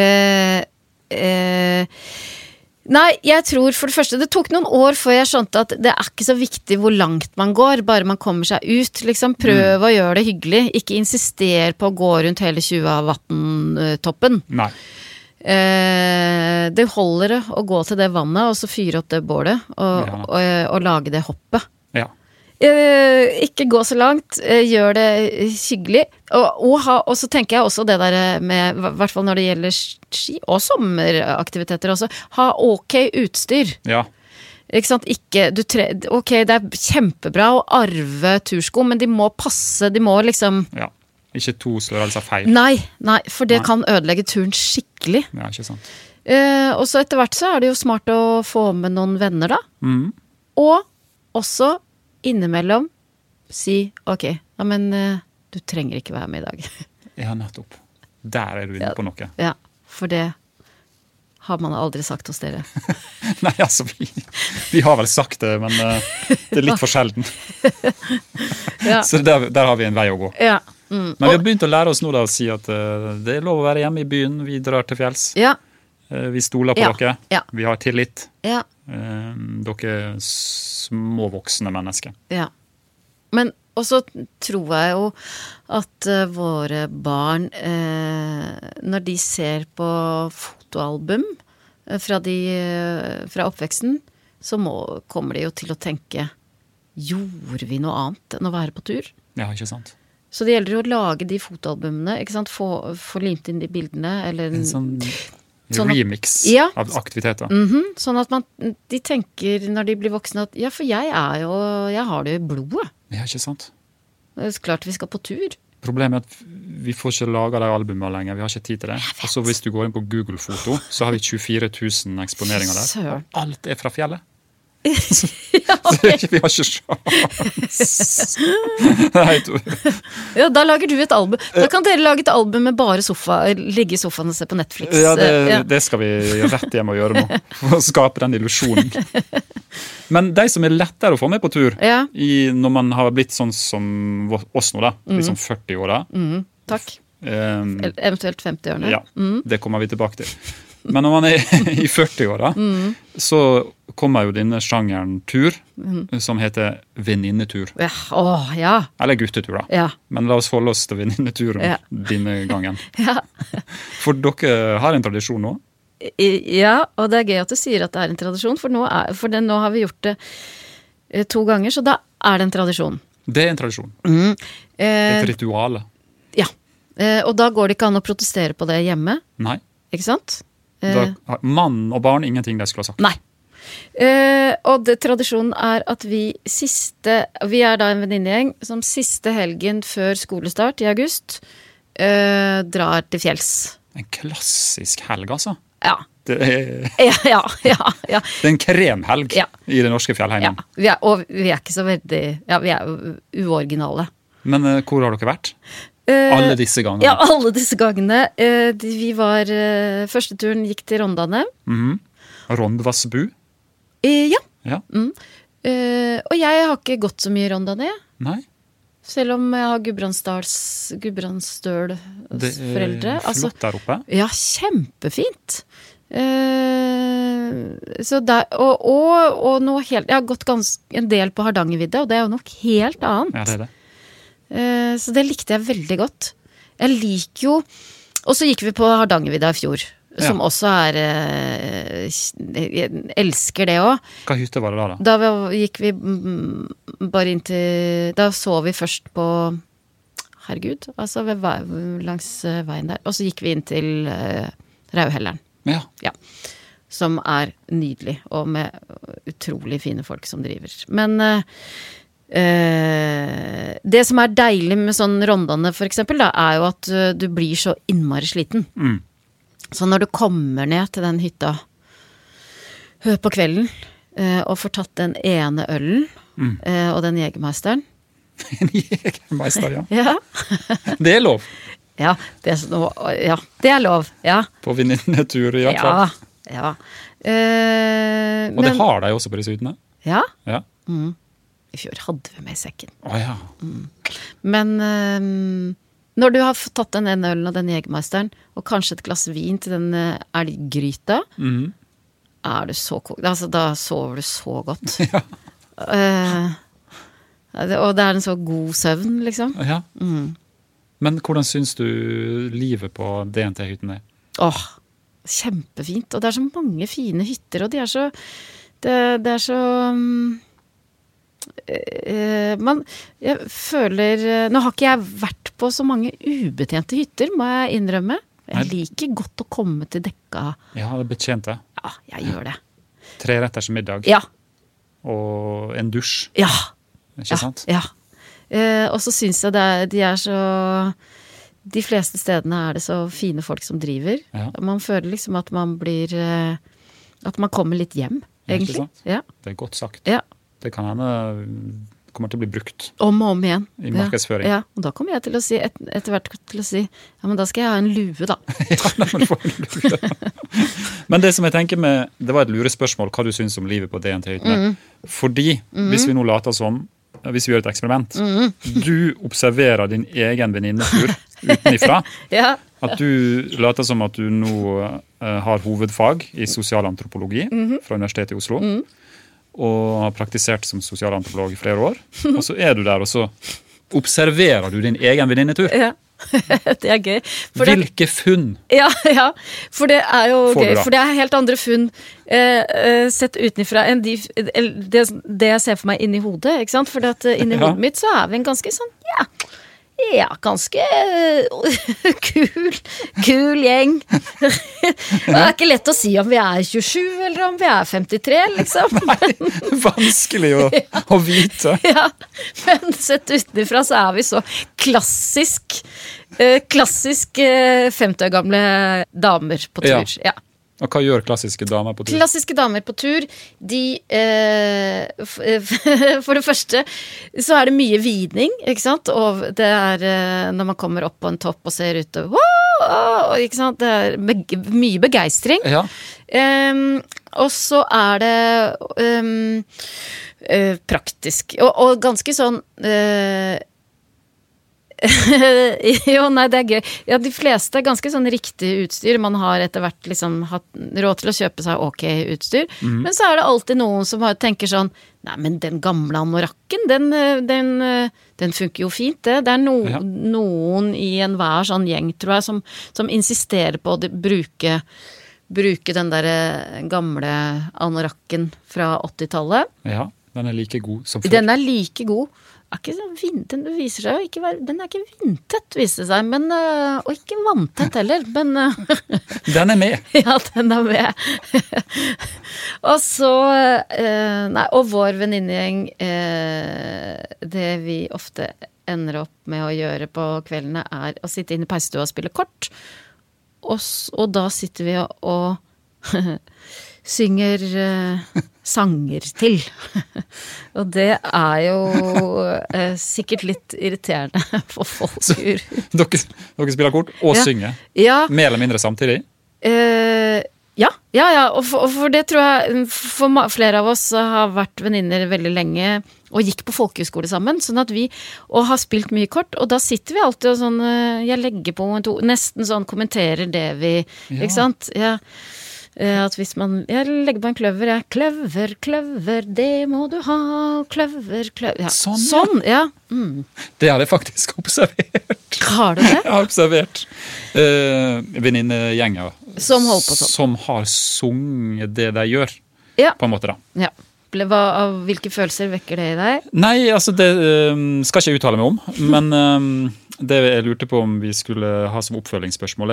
Nei, jeg tror for det første, det tok noen år før jeg skjønte at det er ikke så viktig hvor langt man går, bare man kommer seg ut, liksom. Prøv å gjøre det hyggelig, ikke insister på å gå rundt hele 20-vatten-toppen. Nei. Det holder å gå til det vannet, og så fyre opp det bålet, og lage det hoppet. Ja. Ikke gå så langt, gjør det hyggelig, og så tenker jeg også det der med, i hvert fall når det gjelder ski og sommeraktiviteter også, ha ok utstyr. Ja. Ikke sant? Ok, det er kjempebra å arve tursko, men de må passe, de må liksom... Ja, ikke 2 størrelser feil. Nei, for det kan ødelegge turen skikkelig. Ja, ikke sant. Og så etter hvert så er det jo smart å få med noen venner da. Og også innimellom si, ok, men du trenger ikke være med i dag. Ja, nettopp. Der er du inne på noe. Ja, for det har man aldri sagt hos dere. Nei, altså, vi har vel sagt det, men det er litt for sjelden. Så der har vi en vei å gå. Ja. Men vi har begynt å lære oss nå da å si at det er lov å være hjemme i byen, vi drar til fjells. Ja. Vi stoler på dere. Ja. Vi har tillit. Ja. Dere er små voksne mennesker. Ja. Men også tror jeg jo at våre barn, når de ser på fotoalbum fra oppveksten, så kommer de jo til å tenke, gjorde vi noe annet enn å være på tur? Ja, ikke sant? Så det gjelder jo å lage de fotoalbumene, ikke sant? Få limt inn de bildene, eller en sånn remix av aktiviteter. Sånn at de tenker når de blir voksne at, ja, for jeg har det i blodet. Ja, ikke sant? Det er klart vi skal på tur. Problemet er at vi får ikke laget de albumene lenger, vi har ikke tid til det. Og så hvis du går inn på Google-foto, så har vi 24 000 eksponeringer der. Søren. Alt er fra fjellet. Ja, okay. Vi har ikke sjans. Ja, da lager du et album. Da kan dere lage et album med bare ligge i sofaen og se på Netflix. Ja, det skal vi rett hjem og gjøre nå, for å skape den illusionen. Men de som er lettere å få med på tur, når man har blitt sånn som oss nå da, liksom 40-åra. Takk. Eventuelt 50-årene. Ja, det kommer vi tilbake til. Men når man er i 40-åra, så kommer jo denne sjangeren tur, som heter venninnetur. Ja. Eller guttetur da. Ja. Men la oss holde oss til venninneturen denne gangen. Ja. For dere har en tradisjon nå? Ja, og det gøy at du sier at det en tradisjon, for nå har vi gjort det 2 ganger, så da det en tradisjon. Det en tradisjon. Et rituale. Ja, og da går det ikke an å protestere på det hjemme. Nei. Ikke sant? Mann og barn, ingenting de skulle ha sagt. Nei. Og tradisjonen at vi da en venninnegjeng som siste helgen før skolestart i august drar til fjells. En klassisk helg, altså. Ja. Det ja. Det en kremhelg i det norske fjellheimen. Ja, og vi ikke så veldig, vi uoriginale. Men hvor har dere vært? Alle disse gangene? Ja, alle disse gangene. Vi var, første turen gikk til Rondane. Rondvassbu? Ja. Mm. Og jeg har ikke gått så mye Rondane. Nei. Selv om jeg har Gudbrandsdøl foreldre. Det flott der oppe. Ja, kjempefint. Så der, og noe helt, jeg har gått en del på Hardangervidda, og det jo noe helt annet. Ja, det det. Så det likte jeg veldig godt. Jeg liker jo. Og så gikk vi på Hardangervidda i fjor, som også jeg elsker det også. Hva hytte var det da? Da gikk vi bare inn til, da så vi først på herregud, altså langs veien der, og så gikk vi inn til Rauhelleren. Ja. Som nydelig, og med utrolig fine folk som driver. Men det som deilig med sånn Rondane for eksempel da, jo at du blir så innmari sliten. Så når du kommer ned til den hytta på kvelden og får tatt den ene ølen og den jegermeisteren. En jegermeister, ja. Det lov. Ja, det lov, ja. På venninnetur i hvert fall. Ja. Og det har de også på disse hyttene? Ja. Ja. I fjor hadde vi med i sekken. Ja. Men når du har tatt den ene ølen og den jegermeisteren, og kanskje et glass vin til den elggryta, du så kokt. Altså, da sover du så godt. Ja. Og det en så god søvn, liksom. Ja. Men hvordan synes du livet på DNT-hytten kjempefint. Og det så mange fine hytter, og de så det så jeg føler, nå har ikke jeg vært på så mange ubetjente hytter, må jeg innrømme. Jeg liker godt å komme til dekka. Ja, det betjente. Ja, jeg gjør det. 3 retters middag. Ja. Og en dusj. Ja. Ikke sant? Ja. Og så synes jeg de så, de fleste stedene det så fine folk som driver. Ja. Man føler liksom at man blir, at man kommer litt hjem, egentlig. Ikke sant? Ja. Det godt sagt. Ja. Det kan hende kommer til å bli brukt. Om og om igjen. I markedsføring. Ja, og da kommer jeg til å si, etter hvert til å si, ja, men da skal jeg ha en lue da. Ja, da må du få en lue. Men det som jeg tenker med, det var et lurespørsmål, hva du synes om livet på DNT-hyttene. Fordi, hvis vi nå later som, hvis vi gjør et eksperiment, du observerer din egen venninnetur utenifra, at du later som at du nå har hovedfag i sosialantropologi fra Universitetet i Oslo, og har praktisert som sosialantropolog i flere år. Og så du der, og så observerer du din egen venninnetur. Ja, det gøy. Hvilke funn? Ja, for det jo gøy. For det helt andre funn sett utenifra enn det jeg ser for meg inni hodet, ikke sant? For inni hodet mitt så vi en ganske sånn, ganske kul gjeng. Det ikke lett å si om vi 27 eller om vi 53, liksom. Nei, vanskelig å vite. Ja, men sett utenifra så vi så klassisk 50 år gamle damer på tur. Ja. Og hva gjør klassiske damer på tur? Klassiske damer på tur, de for det første så det mye vidning, ikke sant? Og det når man kommer opp på en topp og ser ut ikke sant? Det mye begeistring. Ja. Og så det praktisk og ganske sånn Jo, nei, det gøy. Ja, de fleste er ganske sånn riktig utstyr. Man har etter hvert liksom hatt råd til å kjøpe seg ok utstyr. Men så er det alltid noen som tenker sånn, nei, men den gamle anorakken, den funker jo fint, det. Det er noen i enhver sånn gjeng, tror jeg, som insisterer på å bruke den der gamle anorakken fra 80-tallet. Ja, den er like god som før. Den er like god. Den viser seg jo ikke den er ikke vindtett, viser det seg, men, og ikke vanntett heller, men den er med. Ja, den er med. Og så og vår venninnegjeng, det vi ofte ender opp med å gjøre på kveldene er å sitte inne i peisestua og spille kort, og da sitter vi og synger sanger til. Og det er jo sikkert litt irriterende for folk. Så, dere spiller kort og synger? Ja. Mer eller mindre samtidig? Ja. Og for det tror jeg, for flere av oss har vært venninner veldig lenge, og gikk på folkehøyskole sammen, sånn at og har spilt mye kort, og da sitter vi alltid og sånn, jeg legger på nesten sånn, kommenterer det vi, ikke sant? Ja. At hvis jeg legger på en kløver, kløver, det må du ha, kløver, ja. Sånn, ja. Det har jeg faktisk observert. Har du det? Jeg har observert venninnegjenger som holder på sånn. Som har sunget det de gjør, på en måte da. Ja. Hvilke følelser vekker det i deg? Nei, altså det skal ikke jeg uttale meg om, men det jeg lurte på om vi skulle ha som oppfølgingsspørsmål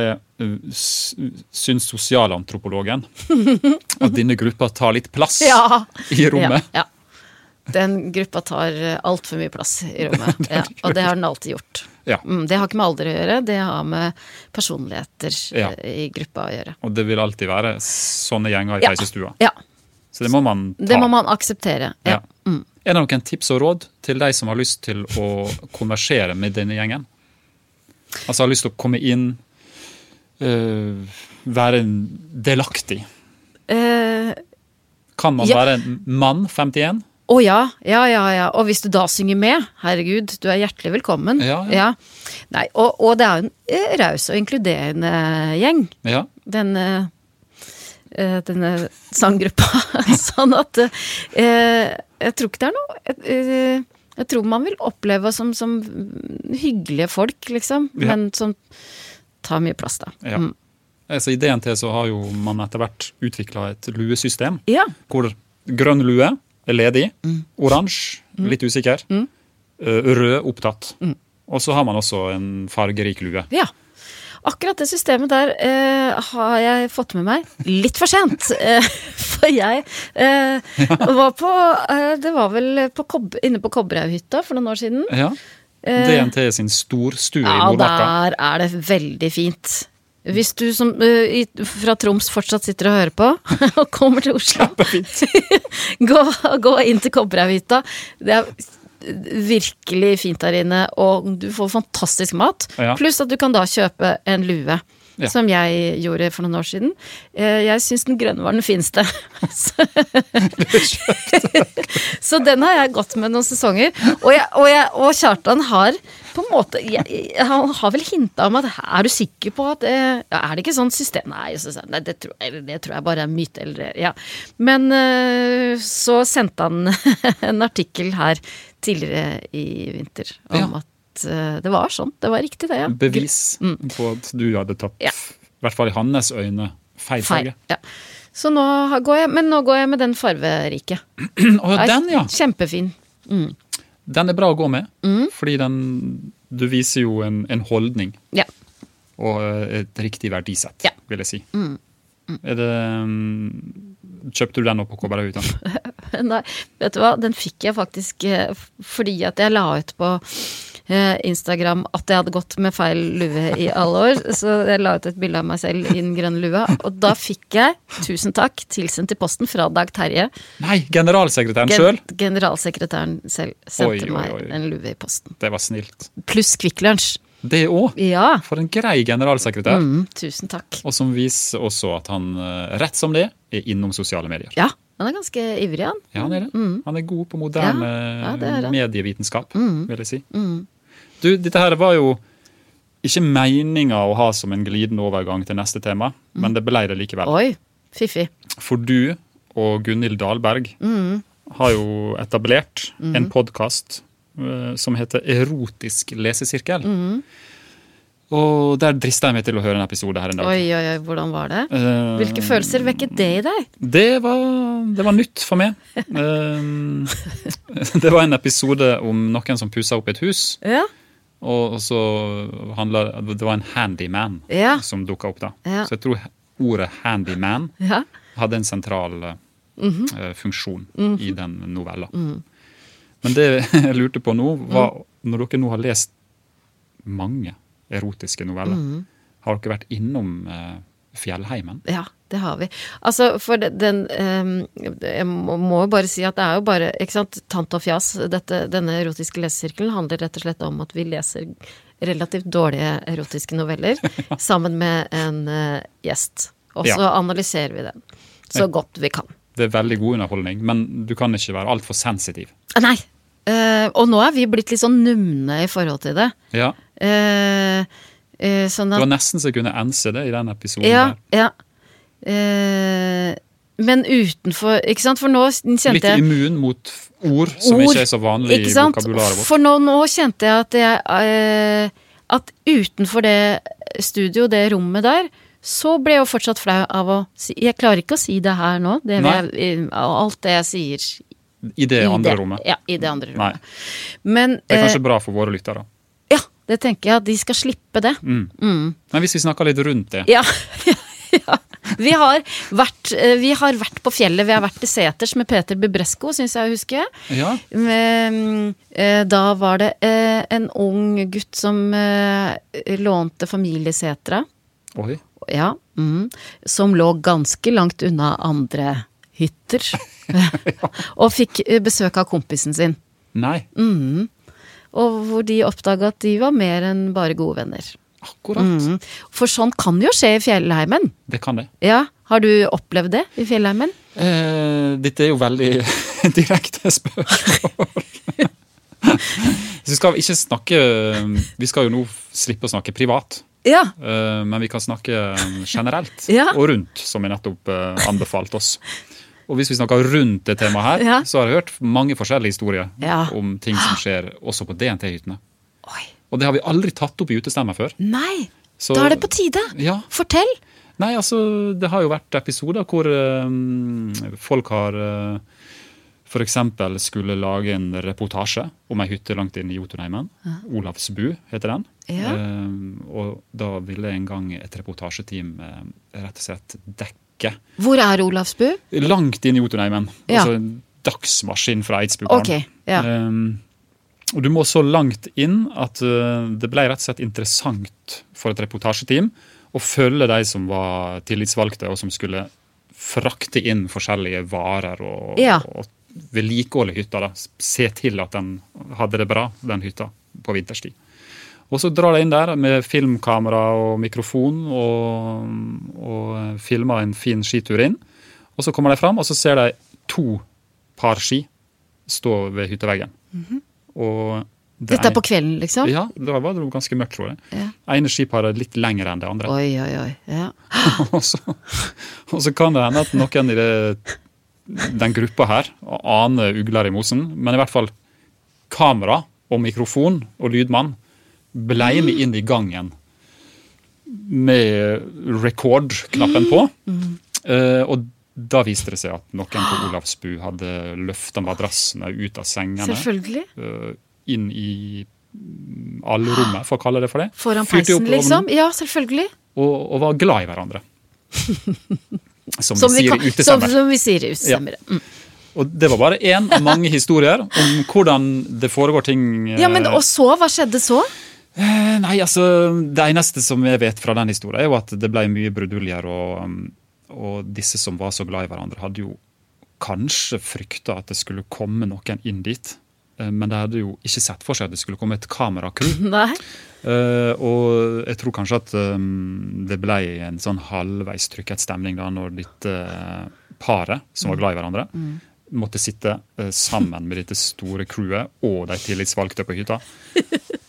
syns sosialantropologen at denne gruppa tar litt plass i rommet? Ja. Den gruppa tar alt for mye plass i rommet, og det har den alltid gjort. Ja. Det har ikke med alder å gjøre, det har med personligheter i gruppa å gjøre. Og det vil alltid være sånne gjenger i peisestua? Ja. Så det må man ta? Det må man akseptere, ja. Er det noen tips og råd til de som har lyst til å konversere med denne gjengen? Altså har lyst til å komme inn, være delaktig. Kan man være en mann 51? Ja. Og hvis du da synger med, herregud, du er hjertelig velkommen. Ja. Nei, og det er jo en raus og inkluderende gjeng. Ja. Denne sanggruppa. Sånn at jeg tror ikke det er noe jeg tror man vil oppleve som hyggelige folk, liksom, men som tar mye plass da. Ja. Så i DNT så har jo man etter hvert utviklet et luesystem, hvor grønn lue er ledig, oransje, litt usikker, rød opptatt, og så har man også en fargerik lue. Ja. Akkurat det systemet der har jeg fått med meg litt for sent, for jeg var det var vel inne på Kobberhaughytta for noen år siden. Ja, DNT sin storstue i Nordmarka. Ja, der er det veldig fint. Hvis du som fra Troms fortsatt sitter og hører på, og kommer til Oslo, gå inn til Kobberhaughytta. Det er virkelig fint der inne, og du får fantastisk mat, pluss at du kan da kjøpe en lue, som jeg gjorde for noen år siden. Jeg synes den grønne var den fineste. Så den har jeg gått med noen sesonger, og Kjartan har på en måte, han har vel hintet om at er du sikker på at er det ikke sånn system? Nei, det tror jeg bare er myte. Men så sendte han en artikkel her tidligere i vinter om at det var sånn, det var riktig det, Bevis på at du hadde tatt, i hvert fall i hans øyne, feil farge. Ja. Så nå går jeg med den farverike. Den, Kjempefin. Den er bra å gå med, fordi du viser jo en holdning. Ja. Og et riktig verdisett, vil jeg si. Kjøpte du den opp på Kobberhaughytta? Nei, vet du hva? Den fikk jeg faktisk fordi at jeg la ut på Instagram at jeg hadde gått med feil lue i alle år, så jeg la ut et bilde av meg selv i den grønne lua, og da fikk jeg, tusen takk, tilsendt til posten fra Dag Terje. Nei, generalsekretæren selv? Generalsekretæren selv sendte meg en lue i posten. Det var snilt. Pluss Kvikk Lunsj. Det også? Ja. For en grei generalsekretær. Tusen takk. Og som viser også at han, rett som det, er innom sosiale medier. Ja, han er ganske ivrig, han. Ja, han er det. Han er god på moderne medievitenskap, vil jeg si. Du, dette her var jo ikke meningen å ha som en glidende overgang til neste tema, men det ble det likevel. Oi, fiffig. For du og Gunhild Dahlberg har jo etablert en podcast som heter Erotisk lesesirkel. Og der drister jeg meg til å høre en episode her en dag. Oi, hvordan var det? Hvilke følelser vekket det i deg? Det var nytt for meg. Det var en episode om noen som pusset opp et hus. Ja. Og så det var en handyman som dukket opp da. Ja. Så jeg tror ordet handyman hadde en sentral funksjon i den novella. Men det jeg lurte på nå var, når dere nå har lest mange erotiske noveller, har dere vært innom Fjellheimen? Ja, det har vi. Altså, for jeg må jo bare si at det er jo bare, ikke sant, tant og fjas, denne erotiske lesesirkelen handler rett og slett om at vi leser relativt dårlige erotiske noveller sammen med en gjest. Og så analyserer vi den så godt vi kan. Det er veldig god underholdning, men du kan ikke være alt for sensitiv. Nei, og nå er vi blitt litt sånn numne i forhold til det. Ja. Sånn at, det var nesten så jeg kunne ense det i den episoden der. Men utenfor, ikke sant? For nå kjente jeg... Litt immun mot ord som ikke er så vanlig i vokabularet vårt. For nå kjente jeg at utenfor det studio, det rommet der, så ble jeg jo fortsatt flau av å si... Jeg klarer ikke å si det her nå, alt det jeg sier... I det andre rommet? Ja, i det andre rommet. Men, det er kanskje bra for våre lyttere. Ja, det tenker jeg, at de skal slippe det. Men hvis vi snakker litt rundt det. Ja. Vi har vært på fjellet, vi har vært i Seters med Peter Bubresko, synes jeg å huske. Ja. Da var det en ung gutt som lånte familiesetra. Oi. Ja, som lå ganske langt unna andre hytter. Og fikk besøk av kompisen sin. Nei. Og hvor de oppdaget at de var mer enn bare gode venner. Akkurat. For sånn kan jo skje i Fjellheimen. Det kan det. Ja, har du opplevd det i Fjellheimen? Dette er jo veldig direkte spørsmål. Så skal vi ikke snakke, vi skal jo nå slippe å snakke privat. Ja. Men vi kan snakke generelt og rundt, som jeg nettopp anbefalt oss. Og hvis vi snakker rundt det temaet her, så har jeg hørt mange forskjellige historier om ting som skjer også på DNT-hyttene. Og det har vi aldri tatt opp i utestemmer før. Nei, da er det på tide. Ja. Fortell. Nei, altså, det har jo vært episoder hvor folk har for eksempel skulle lage en reportasje om en hytte langt inn i Jotunheimen. Olavsbu heter den. Ja. Og da ville en gang et reportasjeteam rett og slett dekke. Hvor er Olavsbu? Langt inn i Jotunheimen. Altså en dagsmaskin fra Eidsbugarden. Okay, ja. Og du må så langt inn at det ble rett og slett interessant for et reportasjeteam å følge de som var tillitsvalgte og som skulle frakte inn forskjellige varer og vedlikeholde hytta. Se til at den hadde det bra, den hytta, på vinterstid. Og så drar de inn der med filmkamera og mikrofon og filmer en fin skitur inn. Og så kommer de fram, og så ser de 2 par ski stå ved hytteveggen. Og dette er på kvelden, liksom? Ja, da var det ganske mørkt, tror jeg. Ja. Ene skiparet er litt lengre enn det andre. Oi, ja. og så kan det hende at noen i den gruppa her aner ugler i mosen, men i hvert fall kamera og mikrofon og lydmann blei med inn i gangen med record-knappen på. Og da viste det seg at noen på Olavsbu hadde løftet madrassene ut av sengene. Selvfølgelig. Inn i allrommet, for å kalle det for det. Foran peisen, liksom? Ja, selvfølgelig. Og var glad i hverandre. Som vi sier i utestemmer. Ja. Og det var bare en av mange historier om hvordan det foregår ting. Ja, men og så? Hva skjedde så? Nei, altså, det eneste som jeg vet fra den historien er jo at det ble mye bruduljer, og disse som var så glad i hverandre hadde jo kanskje fryktet at det skulle komme noen inn dit, men de hadde jo ikke sett for seg at det skulle komme et kamerakrew. Nei. Og jeg tror kanskje at det ble en sånn halvveis trykket stemning da, når dette paret som var glad i hverandre, måtte sitte sammen med dette store crewet og de tillitsvalgte på hytta.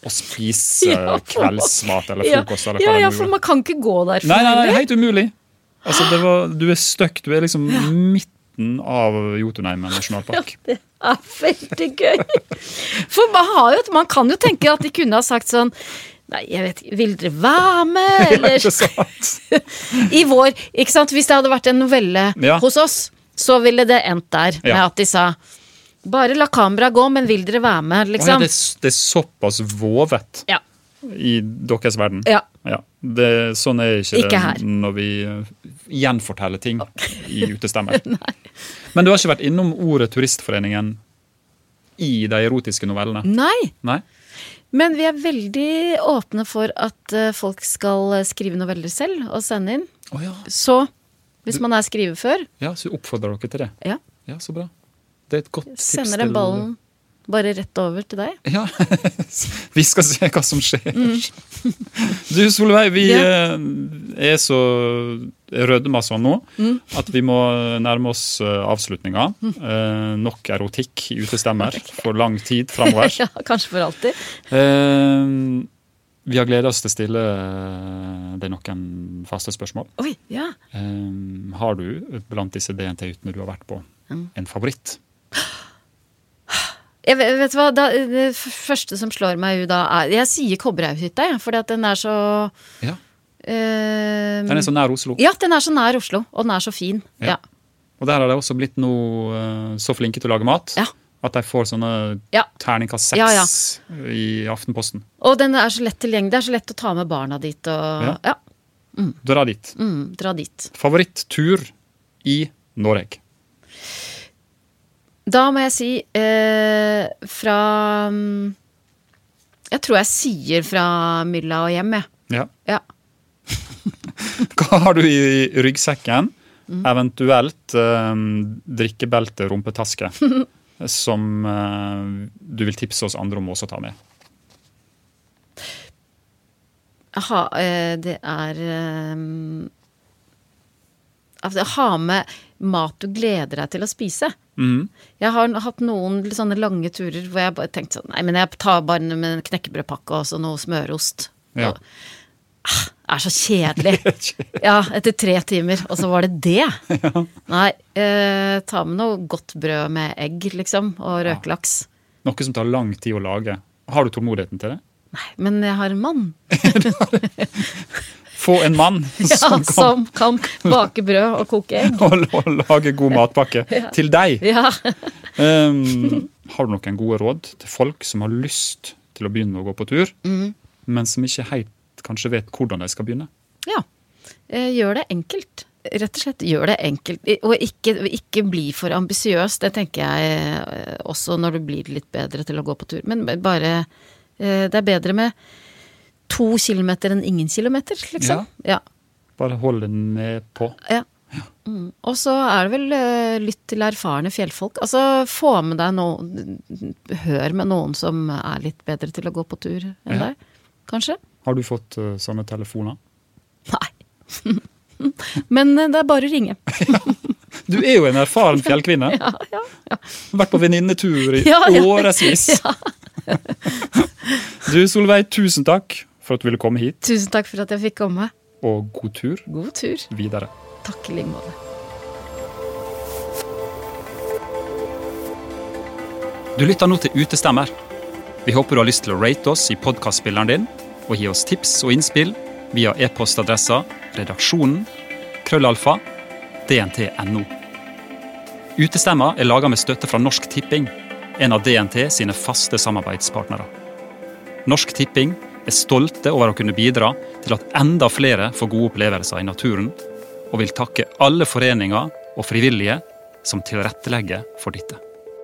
å spise kveldsmat eller frokost eller ja, for man kan ikke gå der. Nei, helt umulig. Altså, du støkk, du liksom midten av Jotunheimen nasjonalpark. Ja, det veldig gøy. For man kan jo tenke at de kunne ha sagt sånn, nei, jeg vet ikke, vil dere være med? Eller? Ikke sant? I vår, ikke sant? Hvis det hadde vært en novelle hos oss, så ville det endt der, med at de sa, bare la kamera gå, men vil dere være med, liksom? Det såpass vovet i deres verden. Ja. Sånn ikke det når vi gjenforteller ting i utestemmer. Men du har ikke vært innom ordet Turistforeningen i de erotiske novellene? Nei. Men vi veldig åpne for at folk skal skrive noveller selv og sende inn. Så, hvis man skrivefør. Ja, så oppfordrer dere til det. Ja, så bra. Det et godt tips til... Sender den ballen bare rett over til deg. Ja, vi skal se hva som skjer. Du, Solveig, vi så rødma sånn nå, at vi må nærme oss avslutninga. Nok erotikk i utestemmer for lang tid fremover. Ja, kanskje for alltid. Vi har gledet oss til å stille deg noen faste spørsmål. Oi, ja. Har du blant disse DNT-hyttene du har vært på en favoritt? Jeg vet hva, det første som slår meg ut da jeg sier Kobberhaughytta, fordi at den så... Ja. Den så nær Oslo. Ja, den så nær Oslo, og den så fin. Ja. Og der har de også blitt så flinke til å lage mat, at de får sånne terningkast 6 i Aftenposten. Og den så lett tilgjengelig, det så lett å ta med barna dit. Og, Dra dit. Dra dit. Favoritt-tur i Norge? Da må jeg si fra jeg tror jeg sier fra Mylla og hjem, Ja. Hva har du i ryggsekken? Eventuelt drikkebelte, rumpetaske, som du vil tipse oss andre om også ta med? Det ha med mat du gleder deg til å spise. Jeg har hatt noen sånne lange turer hvor jeg bare tenkte sånn, nei, men jeg tar bare med en knekkebrødpakke og så noe smørost. Ja. Det så kjedelig. Ja, etter 3 timer, og så var det. Nei, ta med noe godt brød med egg, liksom, og røkelaks. Noe som tar lang tid å lage. Har du tålmodigheten til det? Nei, men jeg har en mann. Få en mann som kan bake brød og koke egg. og lage god matpakke til deg. Ja. Har du noen gode råd til folk som har lyst til å begynne å gå på tur, men som ikke helt kanskje vet hvordan de skal begynne? Ja, gjør det enkelt. Rett og slett gjør det enkelt. Og ikke bli for ambisiøs, det tenker jeg også når du blir litt bedre til å gå på tur. Men bare, det bedre med 2 kilometer enn ingen kilometer, liksom. Ja. Bare hold den ned på. Ja. Og så det vel lytt til erfarne fjellfolk. Altså, få med deg hør med noen som litt bedre til å gå på tur enn deg, kanskje. Har du fått sånne telefoner? Nei. Men det bare å ringe. Du jo en erfaren fjellkvinne. Ja. Vært på venninnetur i årevis. Ja. Du, Solveig, tusen takk for at du ville komme hit. Tusen takk for at jeg fikk komme. Og god tur. God tur. Videre. Takk i like måte. Du lytter nå til Utestemmer. Vi håper du har lyst til å rate oss i podcastspilleren din, og gi oss tips og innspill via e-postadressa redaksjonen@dnt.no. Utestemmer laget med støtte fra Norsk Tipping, en av DNT sine faste samarbeidspartnere. Norsk Tipping stolte over å kunne bidra til at enda flere får gode opplevelser i naturen, og vil takke alle foreninger og frivillige som tilrettelegger for dette.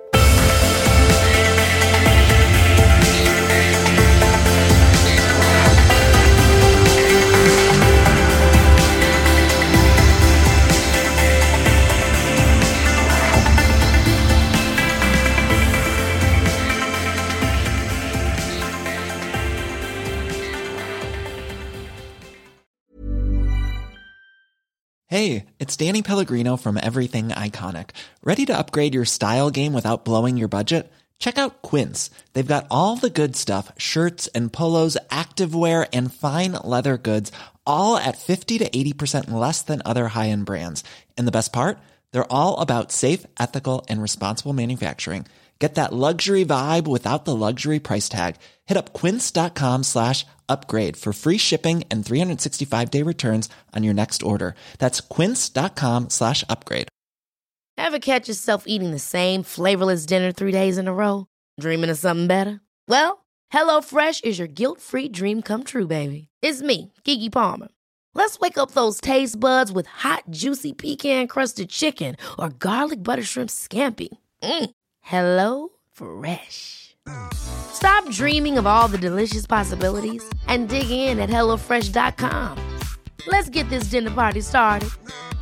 Hey, it's Danny Pellegrino from Everything Iconic. Ready to upgrade your style game without blowing your budget? Check out Quince. They've got all the good stuff, shirts and polos, activewear, and fine leather goods, all at 50 to 80% less than other high-end brands. And the best part? They're all about safe, ethical, and responsible manufacturing. Get that luxury vibe without the luxury price tag. Hit up quince.com/upgrade for free shipping and 365-day returns on your next order. That's quince.com/upgrade. Ever catch yourself eating the same flavorless dinner 3 days in a row? Dreaming of something better? Well, HelloFresh is your guilt-free dream come true, baby. It's me, Keke Palmer. Let's wake up those taste buds with hot, juicy pecan-crusted chicken or garlic butter shrimp scampi. Hello Fresh. Stop dreaming of all the delicious possibilities and dig in at HelloFresh.com. Let's get this dinner party started.